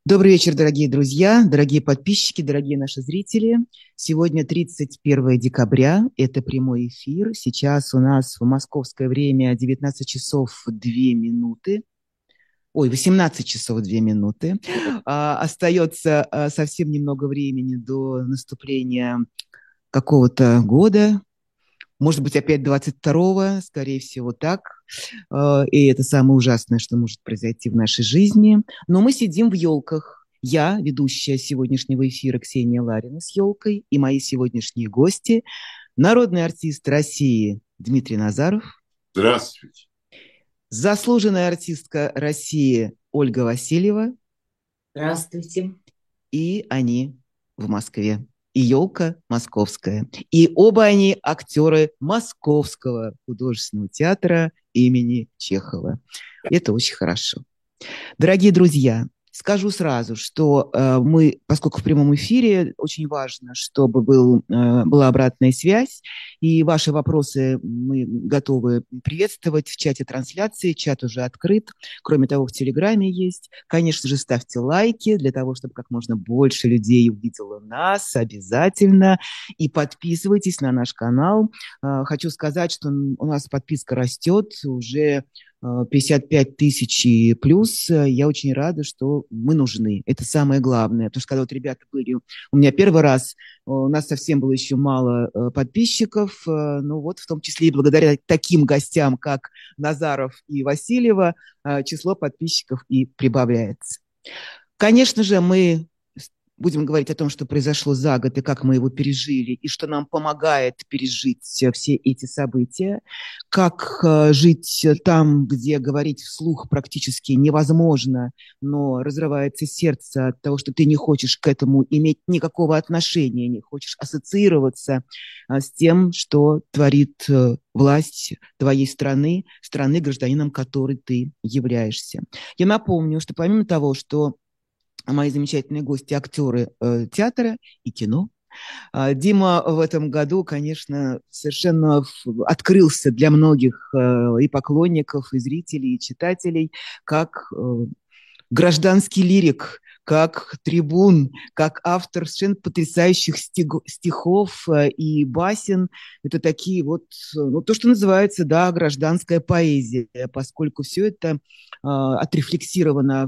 Добрый вечер, дорогие друзья, дорогие подписчики, дорогие наши зрители. Сегодня 31 декабря, это прямой эфир. Сейчас у нас в московское время 19 часов 2 минуты. Ой, 18 часов 2 минуты. Остается совсем немного времени до наступления какого-то года. Может быть, опять 22-го, скорее всего, так. И это самое ужасное, что может произойти в нашей жизни. Но мы сидим в елках. Я, ведущая сегодняшнего эфира Ксения Ларина с елкой, и мои сегодняшние гости, народный артист России Дмитрий Назаров. Здравствуйте. Заслуженная артистка России Ольга Васильева. Здравствуйте. И они в Москве. И елка московская. И оба они актеры Московского художественного театра имени Чехова. Это очень хорошо. Дорогие друзья, скажу сразу, что мы, поскольку в прямом эфире, очень важно, чтобы была обратная связь, и ваши вопросы мы готовы приветствовать в чате трансляции. Чат уже открыт. Кроме того, в Телеграме есть. Конечно же, ставьте лайки для того, чтобы как можно больше людей увидело нас обязательно. И подписывайтесь на наш канал. Хочу сказать, что у нас подписка растет уже 55 тысяч и плюс. Я очень рада, что мы нужны. Это самое главное. Потому что когда вот ребята были... У меня первый раз, у нас совсем было еще мало подписчиков. Ну вот, в том числе и благодаря таким гостям, как Назаров и Васильева, число подписчиков и прибавляется. Конечно же, мы будем говорить о том, что произошло за год и как мы его пережили, и что нам помогает пережить все эти события, как жить там, где говорить вслух практически невозможно, но разрывается сердце от того, что ты не хочешь к этому иметь никакого отношения, не хочешь ассоциироваться с тем, что творит власть твоей страны, страны, гражданином которой ты являешься. Я напомню, что помимо того, что мои замечательные гости, актеры театра и кино. Дима в этом году, конечно, совершенно открылся для многих и поклонников, и зрителей, и читателей, как гражданский лирик, как трибун, как автор совершенно потрясающих стихов и басен. Это такие вот, ну, то, что называется, да, гражданская поэзия, поскольку все это отрефлексировано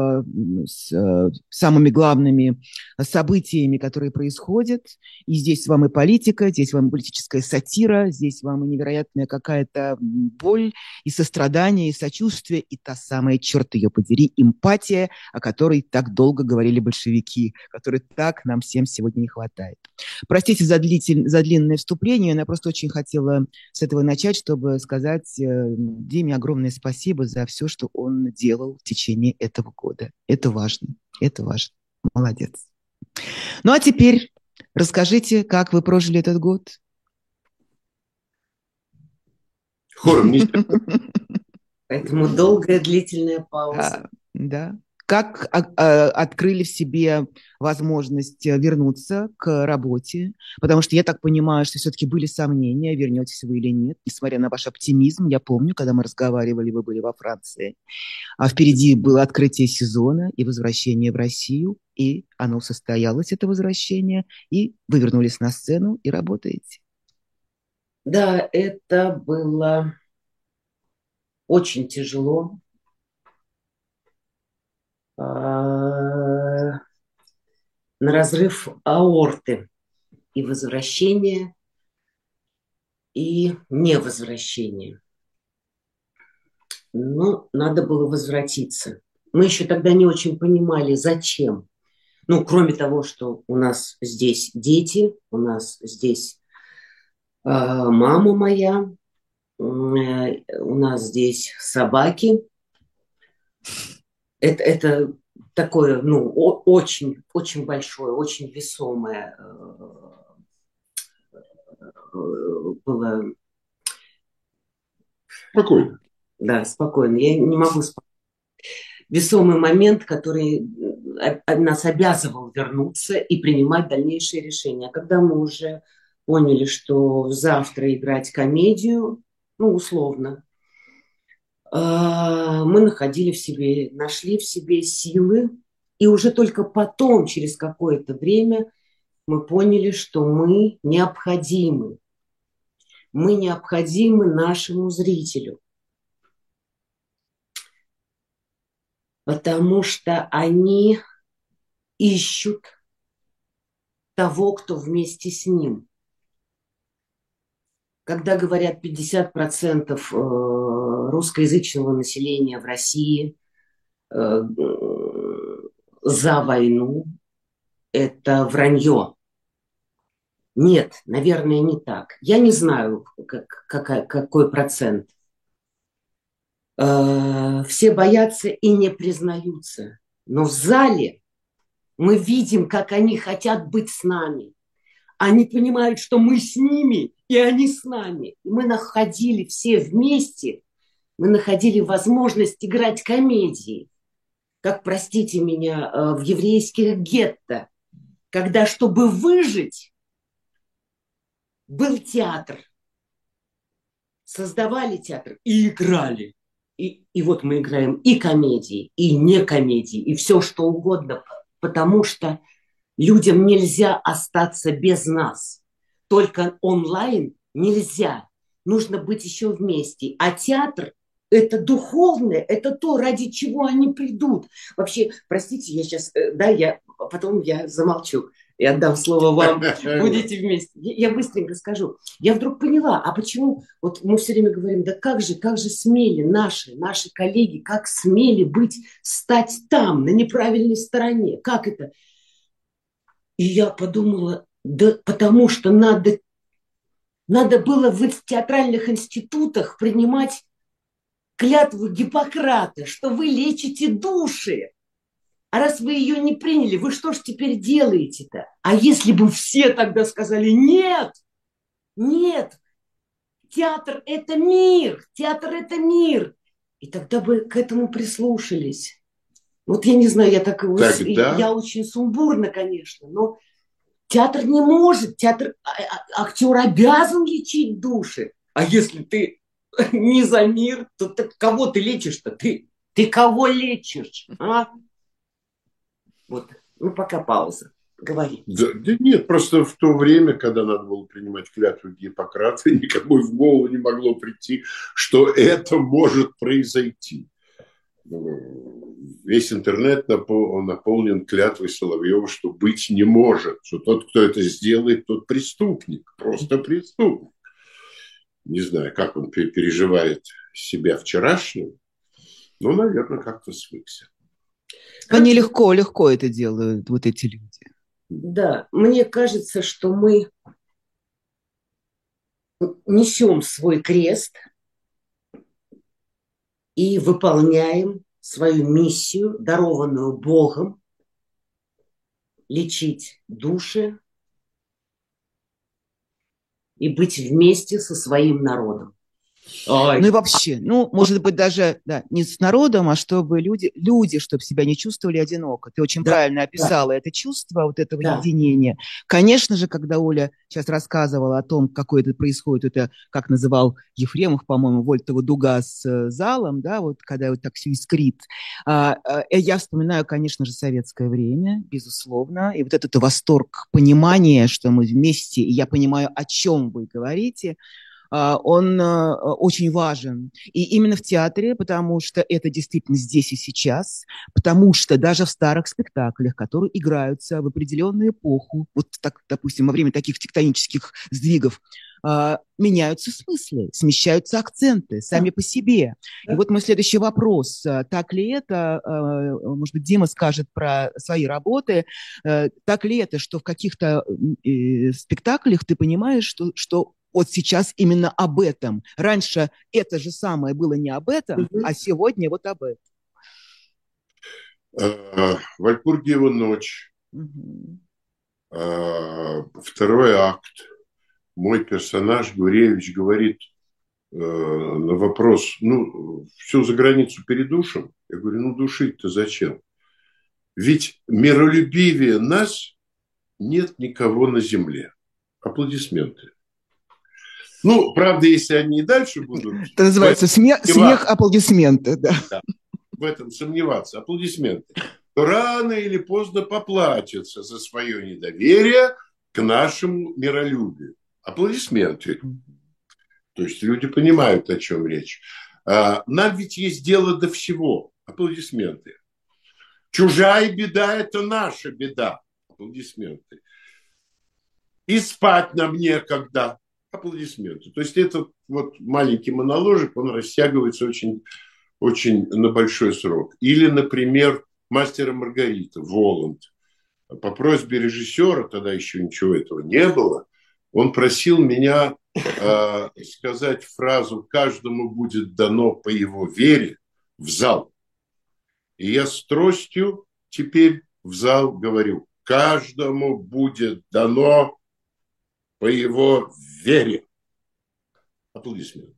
с самыми главными событиями, которые происходят. И здесь вам и политика, здесь вам и политическая сатира, здесь вам и невероятная какая-то боль, и сострадание, и сочувствие, и та самая, черт ее подери, эмпатия, о которой так долго говорили большевики, которой так нам всем сегодня не хватает. Простите за длинное вступление, но я просто очень хотела с этого начать, чтобы сказать Диме огромное спасибо за все, что он делал в течение этого года. Это важно, это важно. Молодец. Ну а теперь расскажите, как вы прожили этот год. Хором не... Поэтому долгая длительная пауза. Да. Как открыли в себе возможность вернуться к работе? Потому что я так понимаю, что все-таки были сомнения, вернетесь вы или нет, несмотря на ваш оптимизм. Я помню, когда мы разговаривали, вы были во Франции, а впереди было открытие сезона и возвращение в Россию, и оно состоялось, это возвращение, и вы вернулись на сцену и работаете. Да, это было очень тяжело. На разрыв аорты и возвращение, и невозвращение. Но надо было возвратиться. Мы еще тогда не очень понимали, зачем. Ну, кроме того, что у нас здесь дети, у нас здесь мама моя, у нас здесь собаки. Это такое, ну, очень, очень большое, очень весомое было. Спокойно. Да, спокойно. Я не могу спокойно. Весомый момент, который нас обязывал вернуться и принимать дальнейшие решения. Когда мы уже поняли, что завтра играть комедию, ну, условно, мы нашли в себе силы И уже только потом, через какое-то время, мы поняли, что мы необходимы. Мы необходимы нашему зрителю. Потому что они ищут того, кто вместе с ним. Когда говорят 50% русскоязычного населения в России за войну, это вранье. Нет, наверное, не так. Я не знаю, какой процент. Все боятся и не признаются. Но в зале мы видим, как они хотят быть с нами. Они понимают, что мы с ними, и они с нами. И мы находили все вместе, мы находили возможность играть комедии. Как, простите меня, в еврейских гетто. Когда, чтобы выжить, был театр. Создавали театр и играли. И вот мы играем и комедии, и не комедии, и все что угодно, потому что людям нельзя остаться без нас. Только онлайн нельзя. Нужно быть еще вместе. А театр – это духовное, это то, ради чего они придут. Вообще, простите, я сейчас, потом я замолчу и отдам слово вам. Будете вместе. Я быстренько скажу. Я вдруг поняла, а почему, вот мы все время говорим, да как же смели наши коллеги, как смели стать там, на неправильной стороне. Как это? И я подумала, да потому что надо было в театральных институтах принимать клятву Гиппократа, что вы лечите души. А раз вы ее не приняли, вы что ж теперь делаете-то? А если бы все тогда сказали, нет, театр – это мир, и тогда бы к этому прислушались. Вот я не знаю, я очень сумбурна, конечно, но театр не может, актер обязан лечить души. А если ты не за мир, то кого ты лечишь-то? Ты кого лечишь? А? Вот, пока пауза. Говори. Да нет, просто в то время, когда надо было принимать клятву Гиппократа, никому в голову не могло прийти, что это может произойти. Весь интернет наполнен клятвой Соловьева, что быть не может, что тот, кто это сделает, тот преступник, просто преступник. Не знаю, как он переживает себя вчерашним, но, наверное, как-то свыкся. Они легко это делают, вот эти люди. Да, мне кажется, что мы несем свой крест и выполняем свою миссию, дарованную Богом, лечить души и быть вместе со своим народом. Ой. Ну и вообще, может быть, даже не с народом, а чтобы люди, чтобы себя не чувствовали одиноко. Ты очень правильно описала это чувство вот этого единения. Конечно же, когда Оля сейчас рассказывала о том, какое это происходит, это, как называл Ефремов, по-моему, Вольтова дуга с залом, да, вот когда вот так все искрит. Я вспоминаю, конечно же, советское время, безусловно, и вот этот восторг, понимание, что мы вместе, и я понимаю, о чем вы говорите, он очень важен. И именно в театре, потому что это действительно здесь и сейчас, потому что даже в старых спектаклях, которые играются в определенную эпоху, вот так, допустим, во время таких тектонических сдвигов, меняются смыслы, смещаются акценты сами по себе. И вот мой следующий вопрос. Так ли это, может быть, Дима скажет про свои работы, так ли это, что в каких-то спектаклях ты понимаешь, что вот сейчас именно об этом. Раньше это же самое было не об этом, а сегодня вот об этом. Вальпургиева ночь. Второй акт. Мой персонаж Гуревич говорит на вопрос, все за границу передушим? Я говорю, душить-то зачем? Ведь миролюбивее нас нет никого на земле. Аплодисменты. Правда, если они и дальше будут... Это называется смех, аплодисменты. Да. В этом сомневаться. Аплодисменты. то рано или поздно поплатятся за свое недоверие к нашему миролюбию. Аплодисменты. То есть люди понимают, о чем речь. Нам ведь есть дело до всего. Аплодисменты. Чужая беда – это наша беда. Аплодисменты. И спать нам некогда. Аплодисменты. То есть этот вот маленький моноложик, он растягивается очень, очень на большой срок. Или, например, «Мастер и Маргарита», Воланд. По просьбе режиссера, тогда еще ничего этого не было, он просил меня сказать фразу «каждому будет дано по его вере» в зал. И я с тростью теперь в зал говорю: каждому будет дано по его вере. Аплодисменты.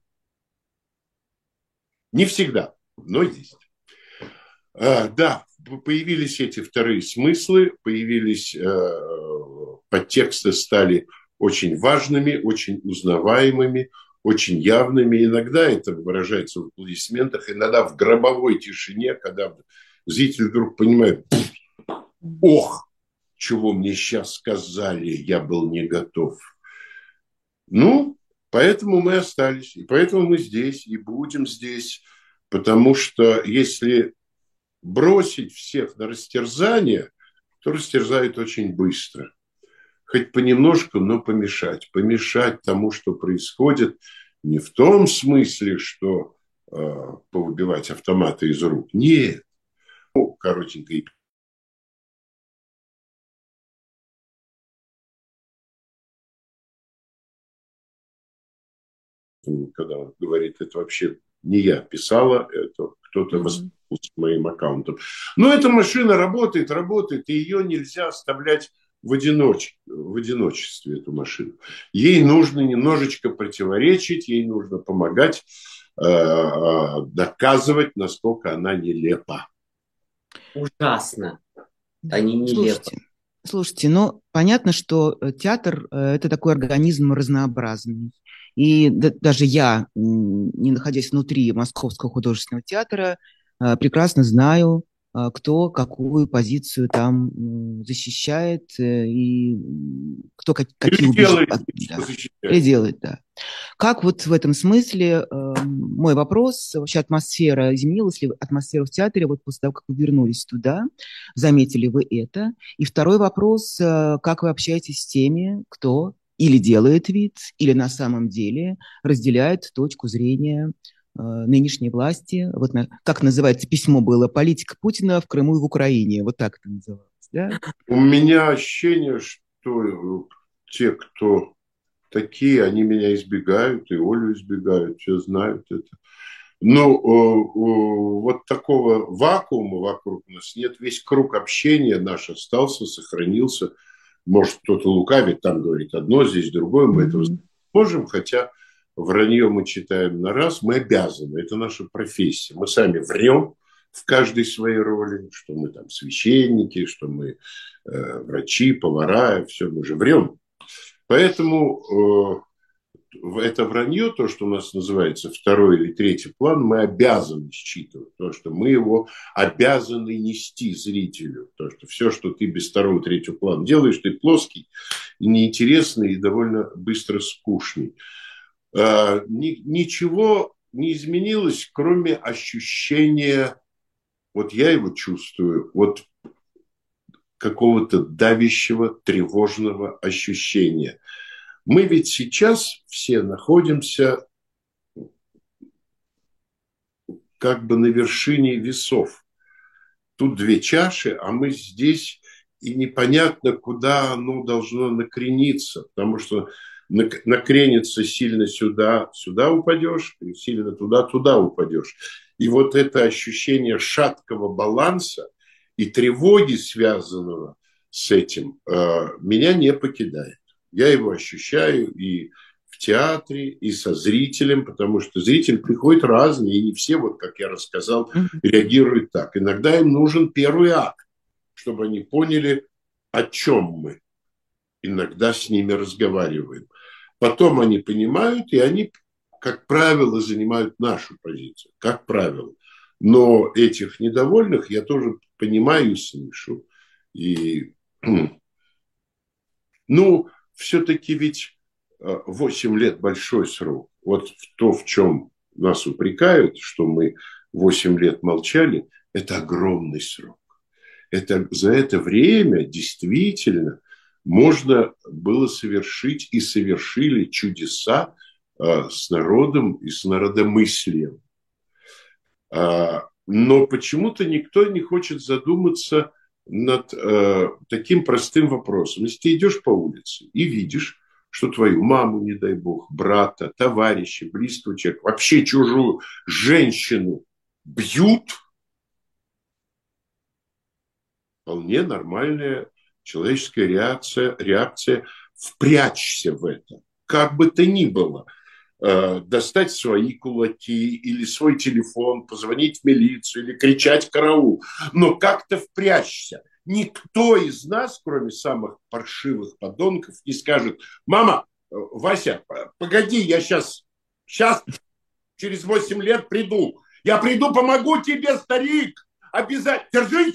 Не всегда, но есть. Да, появились эти вторые смыслы, появились подтексты, стали очень важными, очень узнаваемыми, очень явными. Иногда это выражается в аплодисментах, иногда в гробовой тишине, когда зритель вдруг понимает: ох, чего мне сейчас сказали, я был не готов. Ну, поэтому мы остались, и поэтому мы здесь, и будем здесь, потому что если бросить всех на растерзание, то растерзают очень быстро. Хоть понемножку, но помешать. Помешать тому, что происходит, не в том смысле, что повыбивать автоматы из рук. Нет. Ну, коротенько. Когда он говорит, это вообще не я писала, это кто-то воспользовался моим аккаунтом. Но эта машина работает, и ее нельзя оставлять в одиночестве, эту машину. Ей нужно немножечко противоречить, ей нужно помогать, доказывать, насколько она нелепа. Ужасно. Они нелепы. Слушайте, ну, понятно, что театр – это такой организм разнообразный. И даже я, не находясь внутри Московского художественного театра, прекрасно знаю, кто какую позицию там защищает и кто какие убеждения делает. Да. Как вот в этом смысле мой вопрос, вообще атмосфера, изменилась ли атмосфера в театре вот после того, как вы вернулись туда, заметили вы это? И второй вопрос, как вы общаетесь с теми, кто или делает вид, или на самом деле разделяет точку зрения нынешней власти, вот как называется письмо было, «Политика Путина в Крыму и в Украине», вот так это называлось, да? У меня ощущение, что те, кто такие, они меня избегают, и Олю избегают, все знают это. Но вот такого вакуума вокруг нас нет, весь круг общения наш остался, сохранился. Может, кто-то лукавит, там говорит одно, здесь другое, мы этого можем, хотя вранье мы читаем на раз, мы обязаны, это наша профессия. Мы сами врем в каждой своей роли, что мы там священники, что мы врачи, повара, все, мы же врем. Поэтому это вранье, то, что у нас называется второй или третий план, мы обязаны считывать, потому что мы его обязаны нести зрителю. Потому что все, что ты без второго, третьего плана делаешь, ты плоский, и неинтересный, и довольно быстро скучный. Ничего не изменилось, кроме ощущения, вот я его чувствую, вот какого-то давящего, тревожного ощущения. Мы ведь сейчас все находимся как бы на вершине весов. Тут две чаши, а мы здесь, и непонятно, куда оно должно накрениться, потому что накренится сильно сюда, сюда упадешь, и сильно туда, туда упадешь. И вот это ощущение шаткого баланса и тревоги, связанного с этим, меня не покидает. Я его ощущаю и в театре, и со зрителем, потому что зритель приходит разный, и не все, вот как я рассказал, реагируют так. Иногда им нужен первый акт, чтобы они поняли, о чем мы. Иногда с ними разговариваем. Потом они понимают, и они, как правило, занимают нашу позицию. Как правило. Но этих недовольных я тоже понимаю и слышу. И, ну, все-таки ведь 8 лет большой срок. Вот то, в чем нас упрекают, что мы 8 лет молчали, это огромный срок. За это время действительно можно было совершить и совершили чудеса с народом и с народомыслием. Но почему-то никто не хочет задуматься над таким простым вопросом. Если ты идешь по улице и видишь, что твою маму, не дай бог, брата, товарища, близкого человека, вообще чужую женщину бьют, вполне нормальная человеческая реакция впрячься в это. Как бы то ни было, достать свои кулаки или свой телефон, позвонить в милицию или кричать «караул», но как-то впрячься. Никто из нас, кроме самых паршивых подонков, не скажет: «Мама, Вася, погоди, я сейчас, через 8 лет приду. Я приду, помогу тебе, старик, обязательно.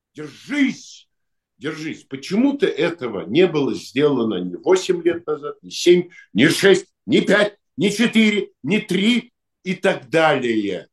Держись. Почему-то этого не было сделано ни 8 лет назад, ни 7, ни 6, ни 5, ни 4, ни 3 и так далее.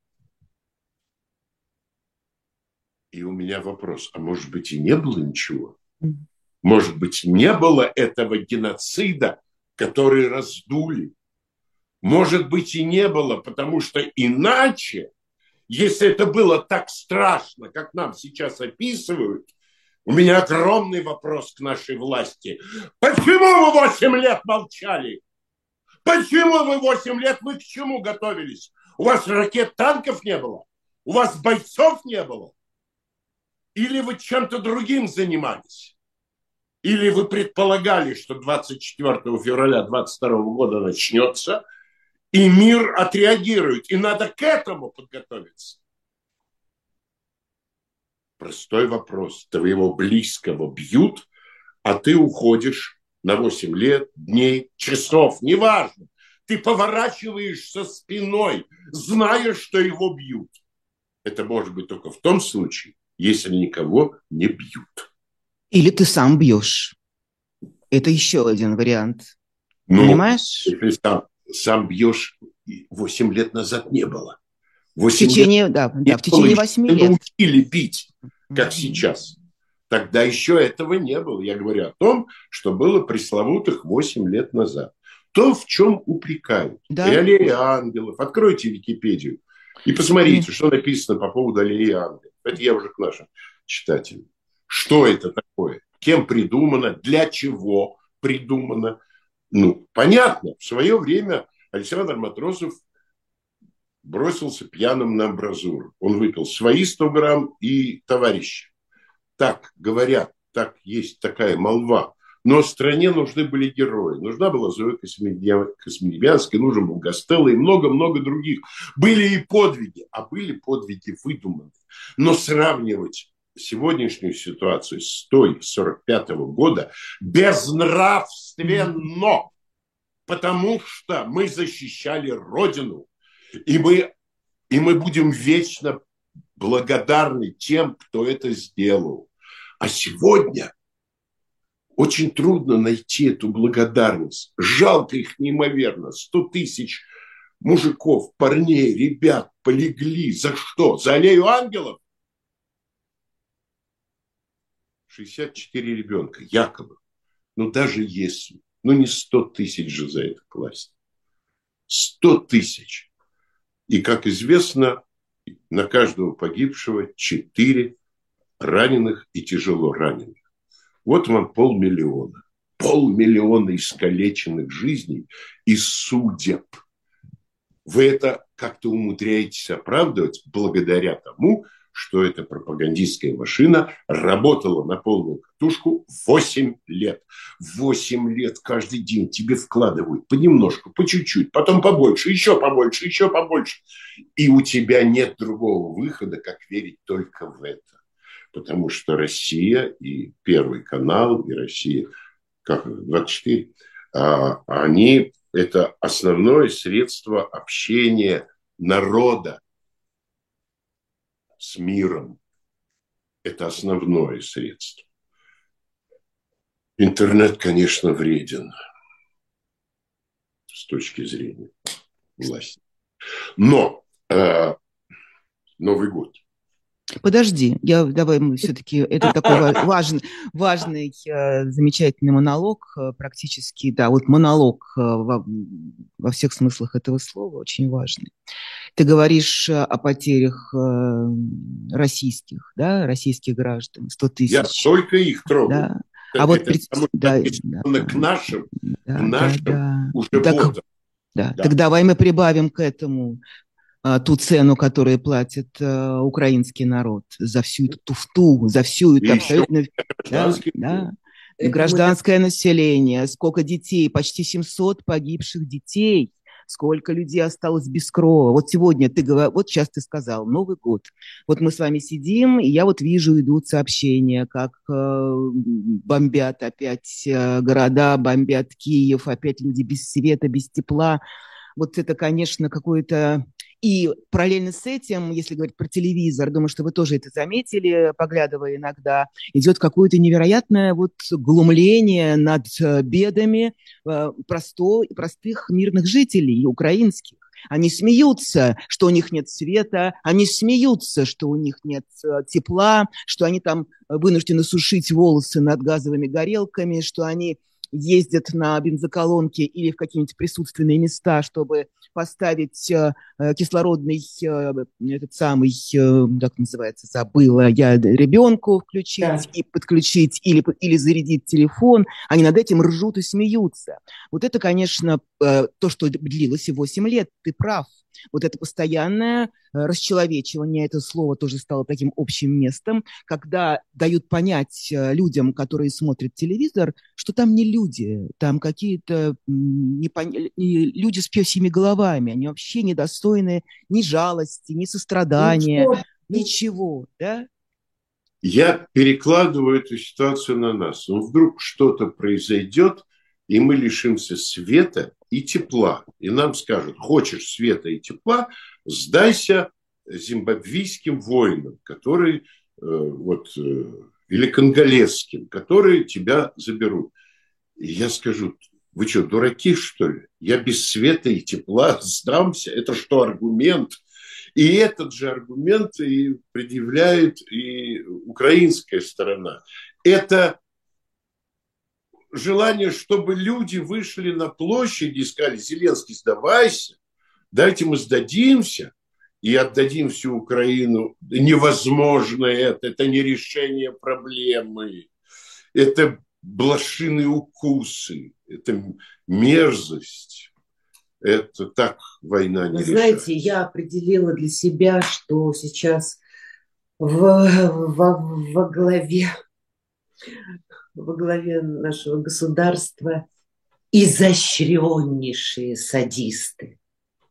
И у меня вопрос: а может быть и не было ничего? Может быть, не было этого геноцида, который раздули? Может быть, и не было, потому что иначе, если это было так страшно, как нам сейчас описывают, у меня огромный вопрос к нашей власти. Почему вы 8 лет молчали? Почему вы 8 лет, вы к чему готовились? У вас ракет, танков не было? У вас бойцов не было? Или вы чем-то другим занимались? Или вы предполагали, что 24 февраля 2022 года начнется, и мир отреагирует, и надо к этому подготовиться? Простой вопрос. Твоего близкого бьют, а ты уходишь на 8 лет, дней, часов, неважно. Ты поворачиваешься спиной, зная, что его бьют. Это может быть только в том случае, если никого не бьют. Или ты сам бьешь. Это еще один вариант. Но понимаешь? Если сам бьешь, 8 лет назад не было. В течение 8 лет. Научили бить, как сейчас. Тогда еще этого не было. Я говорю о том, что было пресловутых 8 лет назад. То, в чем упрекают. Да. Аллея ангелов. Откройте Википедию и посмотрите, что написано по поводу аллеи ангелов. Это я уже к нашим читателям. Что это такое? Кем придумано? Для чего придумано? Понятно. В свое время Александр Матросов бросился пьяным на амбразуру. Он выпил свои 100 грамм и товарищи. Так говорят, так есть такая молва. Но стране нужны были герои. Нужна была Зоя Космодемьянская, нужен был Гастелло и много-много других. Были и подвиги, а были подвиги выдуманные. Но сравнивать сегодняшнюю ситуацию с той 45-го года безнравственно, потому что мы защищали Родину, и мы будем вечно благодарны тем, кто это сделал. А сегодня очень трудно найти эту благодарность. Жалко их неимоверно. 100 тысяч мужиков, парней, ребят полегли. За что? За аллею ангелов? 64 ребенка, якобы. Даже если. Не 100 тысяч же за это класть. 100 тысяч. И, как известно, на каждого погибшего 4 раненых и тяжело раненых. Вот вам 500 000. 500 000 искалеченных жизней и судеб. Вы это как-то умудряетесь оправдывать благодаря тому, что эта пропагандистская машина работала на полную катушку 8 лет. 8 лет каждый день тебе вкладывают понемножку, по чуть-чуть, потом побольше, еще побольше, еще побольше. И у тебя нет другого выхода, как верить только в это. Потому что Россия и Первый канал, и Россия, 24, они это основное средство общения народа. с миром. Это основное средство. Интернет, конечно, вреден с точки зрения власти. Но Новый год. Подожди, давай мы все-таки, это такой важный, замечательный монолог, практически, да, вот монолог во всех смыслах этого слова очень важный. Ты говоришь о потерях российских граждан, 100 тысяч. Я только их трогаю. Да. А вот к нашим уже годам. Да. Так давай мы прибавим к этому ту цену, которую платит украинский народ за всю эту туфту, за всю эту абсолютно... Гражданское население, сколько детей, почти 700 погибших детей, сколько людей осталось без крова. Вот сегодня вот сейчас ты сказал, Новый год. Вот мы с вами сидим, и я вот вижу, идут сообщения, как бомбят опять города, бомбят Киев, опять люди без света, без тепла. Вот это, конечно, какое-то... И параллельно с этим, если говорить про телевизор, думаю, что вы тоже это заметили, поглядывая иногда, идет какое-то невероятное вот глумление над бедами простых мирных жителей, украинских. Они смеются, что у них нет света, они смеются, что у них нет тепла, что они там вынуждены сушить волосы над газовыми горелками, что они ездят на бензоколонке или в какие-нибудь присутственные места, чтобы поставить кислородный, этот самый, как называется, забыла я, ребенку включить и подключить, или зарядить телефон. Они над этим ржут и смеются. Вот это, конечно, то, что длилось и 8 лет, ты прав. Вот это постоянное расчеловечивание, это слово тоже стало таким общим местом, когда дают понять людям, которые смотрят телевизор, что там не люди, там какие-то люди с пёсьими головами, они вообще недостойны ни жалости, ни сострадания, ничего, да? Я перекладываю эту ситуацию на нас. Ну, вдруг что-то произойдет, и мы лишимся света и тепла. И нам скажут, хочешь света и тепла, сдайся зимбабвийским воинам, которые, или конголезским, которые тебя заберут. И я скажу, вы что, дураки, что ли? Я без света и тепла сдамся? Это что, аргумент? И этот же аргумент и предъявляет и украинская сторона. Это желание, чтобы люди вышли на площадь и сказали, Зеленский, сдавайся, дайте мы сдадимся и отдадим всю Украину. Невозможно это не решение проблемы, это блошиные укусы, это мерзость. Это так война не решается. Знаете, я определила для себя, что сейчас во главе нашего государства изощреннейшие садисты.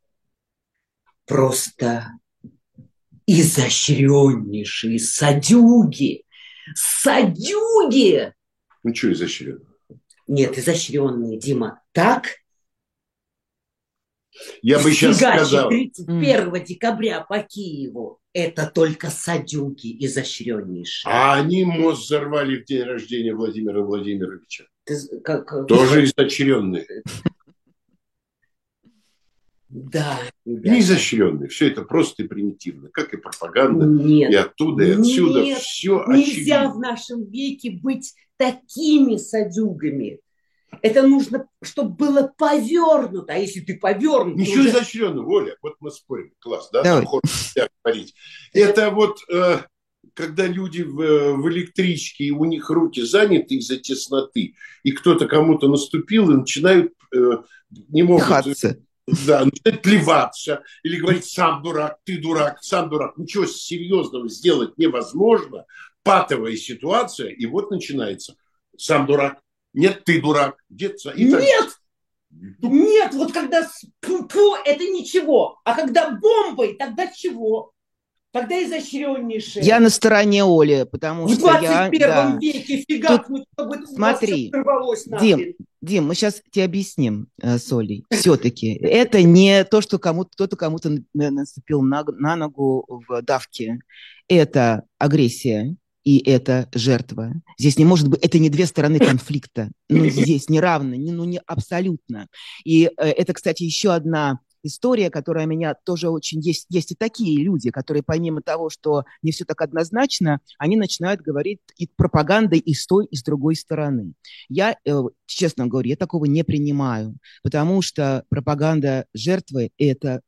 Просто изощреннейшие садюги. Садюги! Ну, что изощренные? Нет, изощренные, Дима. Так? Я бы сейчас сказал. 31 декабря по Киеву. Это только садюги изощреннейшие. А они мост взорвали в день рождения Владимира Владимировича. Тоже изощренные. Да. Не изощренные. Все это просто и примитивно. Как и пропаганда. Нет. И оттуда, и отсюда. Нет. Все Нельзя очевидно. в нашем веке быть такими садюгами. Это нужно, чтобы было повернуто. А если ты повернут... Ничего уже... изощренного, Оля. Вот мы спорим. Класс, да? Давай. Говорить. Это вот... когда люди в электричке, и у них руки заняты из-за тесноты, и кто-то кому-то наступил, и начинают не могут... Пихаться. Да, начинают плеваться, или говорить, сам дурак, ты дурак, сам дурак. Ничего серьезного сделать невозможно. Патовая ситуация, и вот начинается. Сам дурак. Нет, ты дурак. Нет, нет, вот когда это ничего. А когда бомбой, тогда чего? Тогда изощреннейшее. Я на стороне Оли, потому что я... В 21 веке фигакнуть, чтобы смотри, взорвалось нахрен. Дим, мы сейчас тебе объясним с Олей. Все-таки это не то, что кто-то кому-то наступил на ногу в давке. Это агрессия и это жертва. Здесь не может быть, это не две стороны конфликта. Ну, здесь не равно, не абсолютно. И это, кстати, еще одна история, которая меня тоже очень... Есть и такие люди, которые помимо того, что не все так однозначно, они начинают говорить и пропагандой и с той, и с другой стороны. Я, честно говоря, я такого не принимаю, потому что пропаганда жертвы – это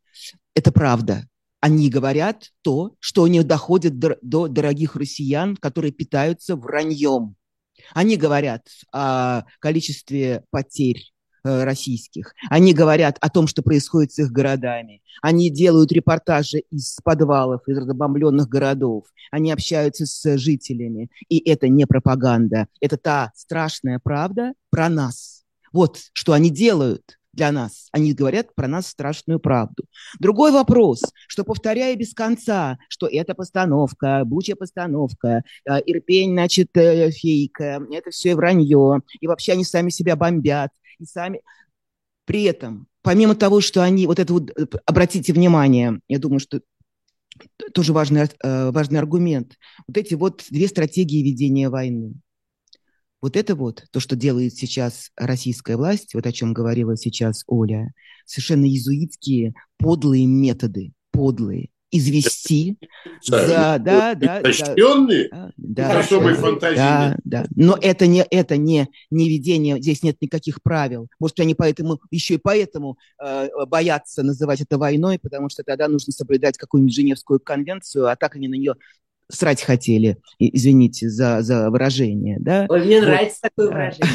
правда. Они говорят то, что не доходит до дорогих россиян, которые питаются враньем. Они говорят о количестве потерь российских. Они говорят о том, что происходит с их городами. Они делают репортажи из подвалов, из разбомбленных городов. Они общаются с жителями. И это не пропаганда. Это та страшная правда про нас. Вот что они делают для нас. Они говорят про нас страшную правду. Другой вопрос, что повторяю без конца, что это постановка, бучья постановка, Ирпень, значит, фейк, это все вранье, и вообще они сами себя бомбят, и сами... При этом, помимо того, что они, вот это вот, обратите внимание, я думаю, что тоже важный аргумент, вот эти вот две стратегии ведения войны. Вот это вот то, что делает сейчас российская власть, вот о чем говорила сейчас Оля, совершенно иезуитские подлые методы, подлые. Извести. Да. Изощренные? Да. Особой фантазии. Да. Но это не ведение, здесь нет никаких правил. Может, они еще и поэтому боятся называть это войной, потому что тогда нужно соблюдать какую-нибудь Женевскую конвенцию, а так они на нее срать хотели, извините за выражение, да? Ой, мне нравится такое выражение.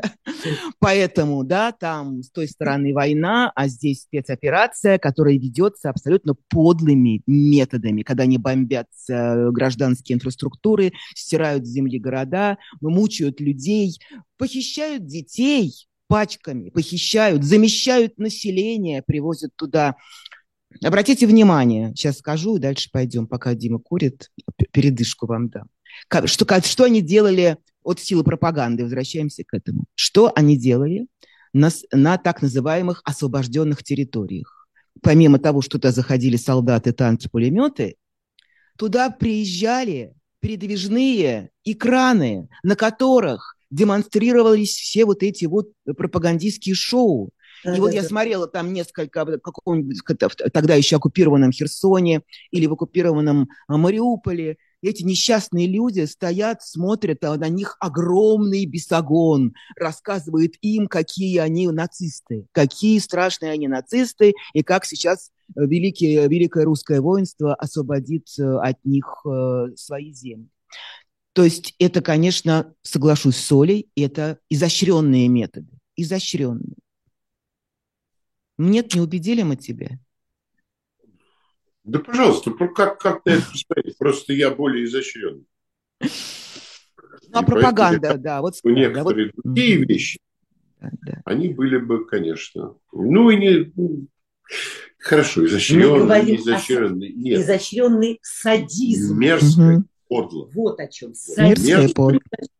Поэтому, да, там с той стороны война, а здесь спецоперация, которая ведется абсолютно подлыми методами, когда они бомбят гражданские инфраструктуры, стирают с земли города, мучают людей, похищают детей пачками, похищают, замещают население, привозят туда. Обратите внимание, сейчас скажу, и дальше пойдем, пока Дима курит, передышку вам дам. Что они делали от силы пропаганды, возвращаемся к этому. Что они делали на так называемых освобожденных территориях? Помимо того, что туда заходили солдаты, танки, пулеметы, туда приезжали передвижные экраны, на которых демонстрировались все вот эти вот пропагандистские шоу. И вот я смотрела там несколько в каком-нибудь тогда еще оккупированном Херсоне или в оккупированном Мариуполе. Эти несчастные люди стоят, смотрят, а на них огромный бесогон, рассказывает им, какие они нацисты, какие страшные они нацисты, и как сейчас великое русское воинство освободит от них свои земли. То есть это, конечно, соглашусь с Олей, это изощренные методы, изощренные. Нет, не убедили мы тебя? Да, пожалуйста, как ты это посмотреть? Просто я более изощренный. Ну, пропаганда, да. Вот некоторые другие вещи, они были бы, конечно... Ну, и не... Хорошо, изощренный, изощренный. Нет. Изощренный садизм. Мерзкое, подло. Вот о чем. Мерзкое, подло.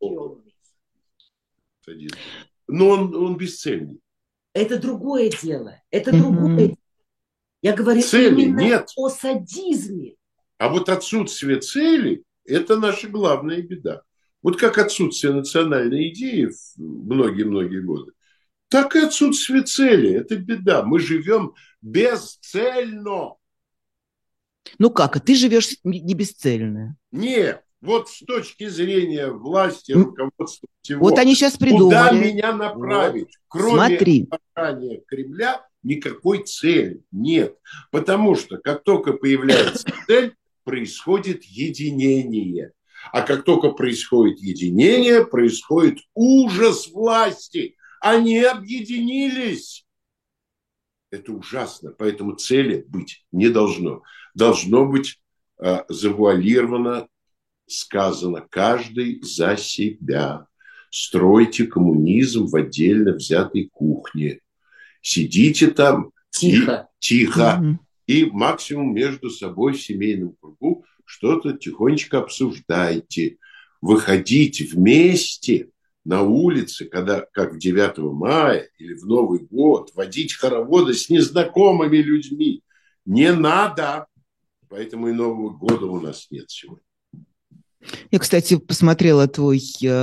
Садизм. Но он бесцельный. Это другое дело. Это другое дело. Я говорю цели именно нет. О садизме. А вот отсутствие цели – это наша главная беда. Вот как отсутствие национальной идеи многие-многие годы, так и отсутствие цели. Это беда. Мы живем бесцельно. Ну как, ты живешь не бесцельно? Нет. Вот с точки зрения власти, руководства всего. Вот они сейчас придумали. Куда меня направить? Вот. Смотри. Кроме Кремля никакой цели нет. Потому что как только появляется цель, происходит единение. А как только происходит единение, происходит ужас власти. Они объединились. Это ужасно. Поэтому цели быть не должно. Должно быть завуалировано, сказано: каждый за себя. Стройте коммунизм в отдельно взятой кухне. Сидите там тихо. И максимум между собой в семейном кругу что-то тихонечко обсуждайте. Выходить вместе на улице, когда, как в 9 мая или в Новый год, водить хороводы с незнакомыми людьми. Не надо. Поэтому и Нового года у нас нет сегодня. Я, кстати, посмотрела твое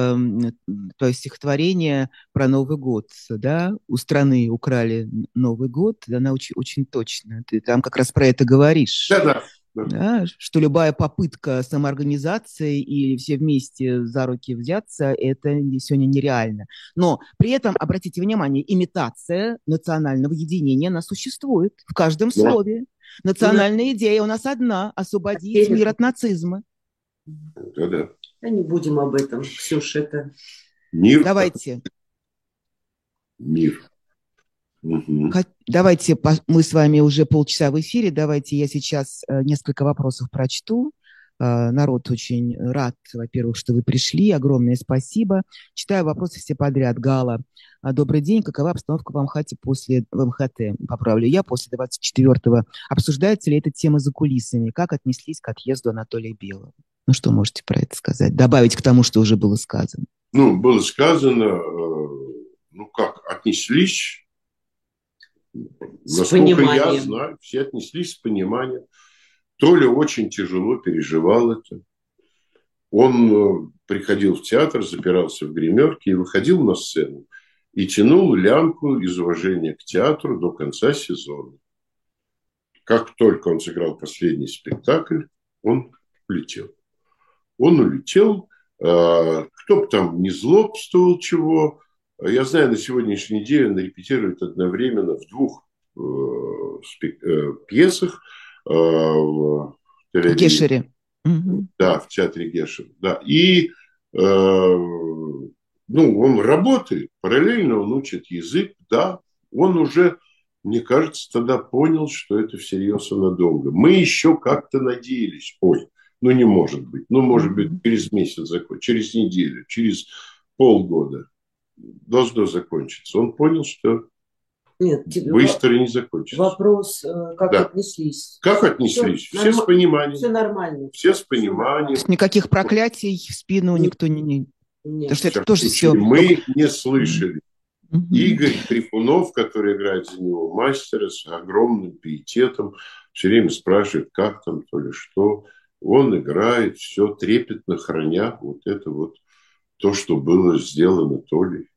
стихотворение про Новый год, да? У страны украли Новый год, она очень, очень точно. Ты там как раз про это говоришь. Да. Да, что любая попытка самоорганизации или все вместе за руки взяться, это сегодня нереально. Но при этом, обратите внимание, имитация национального единения, она существует в каждом слове. Национальная идея у нас одна – освободить мир от нацизма. Да. Не будем об этом, Ксюша, это... Мир. Давайте. Мир. Угу. Давайте, мы с вами уже полчаса в эфире, давайте я сейчас несколько вопросов прочту. Народ очень рад, во-первых, что вы пришли, огромное спасибо. Читаю вопросы все подряд. Гала. Добрый день, какова обстановка в МХАТе после МХТ? Поправлю я, после 24-го. Обсуждается ли эта тема за кулисами? Как отнеслись к отъезду Анатолия Белого? Ну, что можете про это сказать? Добавить к тому, что уже было сказано. Было сказано, как отнеслись... Насколько я знаю, все отнеслись с пониманием. Толя очень тяжело переживал это. Он приходил в театр, запирался в гримерке и выходил на сцену. И тянул лямку из уважения к театру до конца сезона. Как только он сыграл последний спектакль, он улетел. Он улетел. Кто бы там не злобствовал чего. Я знаю, на сегодняшний день он репетирует одновременно в 2 пьесах. В Гешере. Да, в театре Гешер. Да. И он работает, параллельно он учит язык. Да, он уже, мне кажется, тогда понял, что это всерьез и надолго. Мы еще как-то надеялись. Не может быть. Может быть, через месяц закончится, через неделю, через полгода должно закончиться. Он понял, что быстро не закончится. Вопрос, как отнеслись? Как отнеслись? Все с пониманием. Все нормально. Все с пониманием. Никаких проклятий в спину никто не... Потому что это тоже все... Мы не слышали. Игорь Трифунов, который играет за него мастера, с огромным пиететом, все время спрашивает, как там, то ли что. Он играет, все трепетно храня то, что было сделано Толей.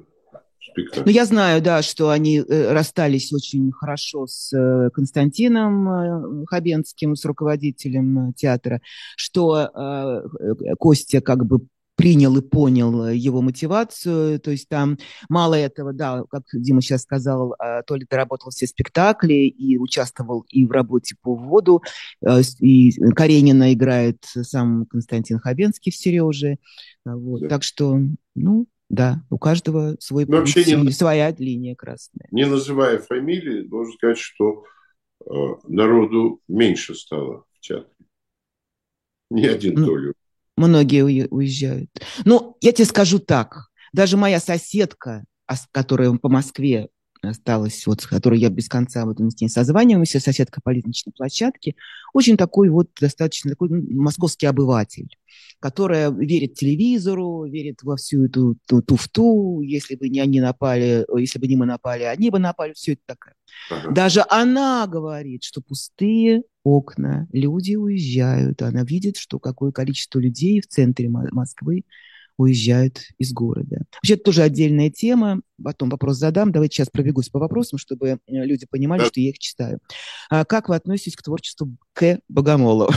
Я знаю, да, что они расстались очень хорошо с Константином Хабенским, с руководителем театра, что Костя как бы принял и понял его мотивацию, то есть там мало этого, да, как Дима сейчас сказал, Толя доработал все спектакли и участвовал и в работе по вводу, и Каренина играет сам Константин Хабенский в Сереже, вот. Да. Так что, да, у каждого свой путь и своя линия красная. Не называя фамилии, должен сказать, что народу меньше стало в театре. Не один Толя. Многие уезжают. Я тебе скажу так. Даже моя соседка, которая по Москве осталась, с которой я без конца мы с ней созваниваемся, соседка по лестничной площадке, очень такой достаточно такой московский обыватель, которая верит телевизору, верит во всю эту туфту, если бы не они напали, если бы не мы напали, они бы напали, все это такое. Ага. Даже она говорит, что пустые окна, люди уезжают, она видит, что какое количество людей в центре Москвы уезжают из города. Вообще, это тоже отдельная тема. Потом вопрос задам. Давайте сейчас пробегусь по вопросам, чтобы люди понимали, что я их читаю. Как вы относитесь к творчеству К. Богомолова?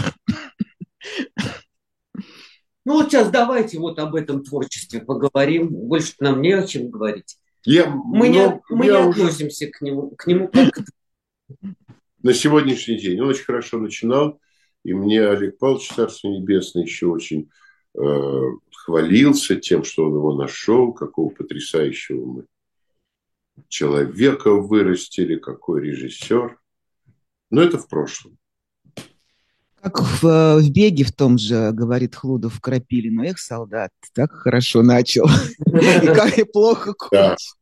Сейчас давайте об этом творчестве поговорим. Больше нам не о чем говорить. Мы не относимся к нему как... На сегодняшний день он очень хорошо начинал. И мне Олег Павлович, Царство Небесное, еще очень хвалился тем, что он его нашел, какого потрясающего мы человека вырастили, какой режиссер. Но это в прошлом. Как в «Беге» в том же, говорит Хлудов Крапилину, эх, солдат, так хорошо начал, и как и плохо кончил.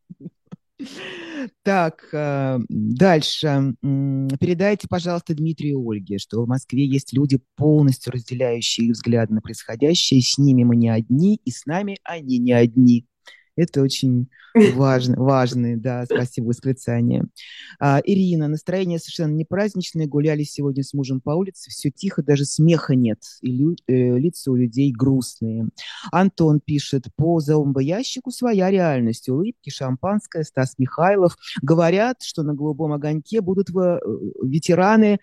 Так, дальше. Передайте, пожалуйста, Дмитрию и Ольге, что в Москве есть люди, полностью разделяющие их взгляды на происходящее. С ними мы не одни, и с нами они не одни. Это очень важно, да, спасибо, восклицание. Ирина, настроение совершенно не праздничное, гуляли сегодня с мужем по улице, все тихо, даже смеха нет, и лица у людей грустные. Антон пишет, по зомбоящику своя реальность, улыбки, шампанское, Стас Михайлов. Говорят, что на «Голубом огоньке» будут ветераны,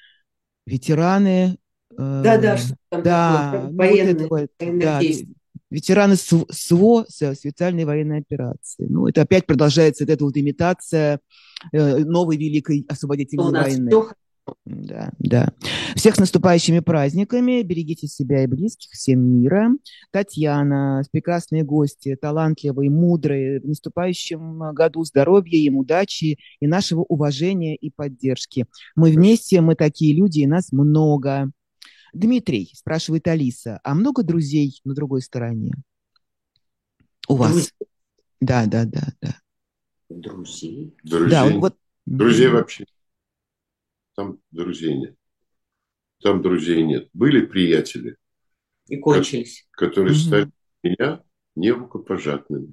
Да, что там такое, да, ну вот это военные, вот, военных да, действий. ветераны СВО, специальной военной операции. Ну, это опять продолжается вот эта вот имитация новой великой У освободительной нас войны. все. Да, да. Всех с наступающими праздниками. Берегите себя и близких, всем мира. Татьяна, прекрасные гости, талантливые, мудрые. В наступающем году здоровья им, удачи и нашего уважения и поддержки. Мы вместе, мы такие люди, и нас много. Дмитрий, спрашивает Алиса, а много друзей на другой стороне у вас? Друзей. Да. Друзей. Да, Друзей. вот. Друзей вообще. Там друзей нет. Там друзей нет. Были приятели, И кончились. которые стали меня нерукопожатными.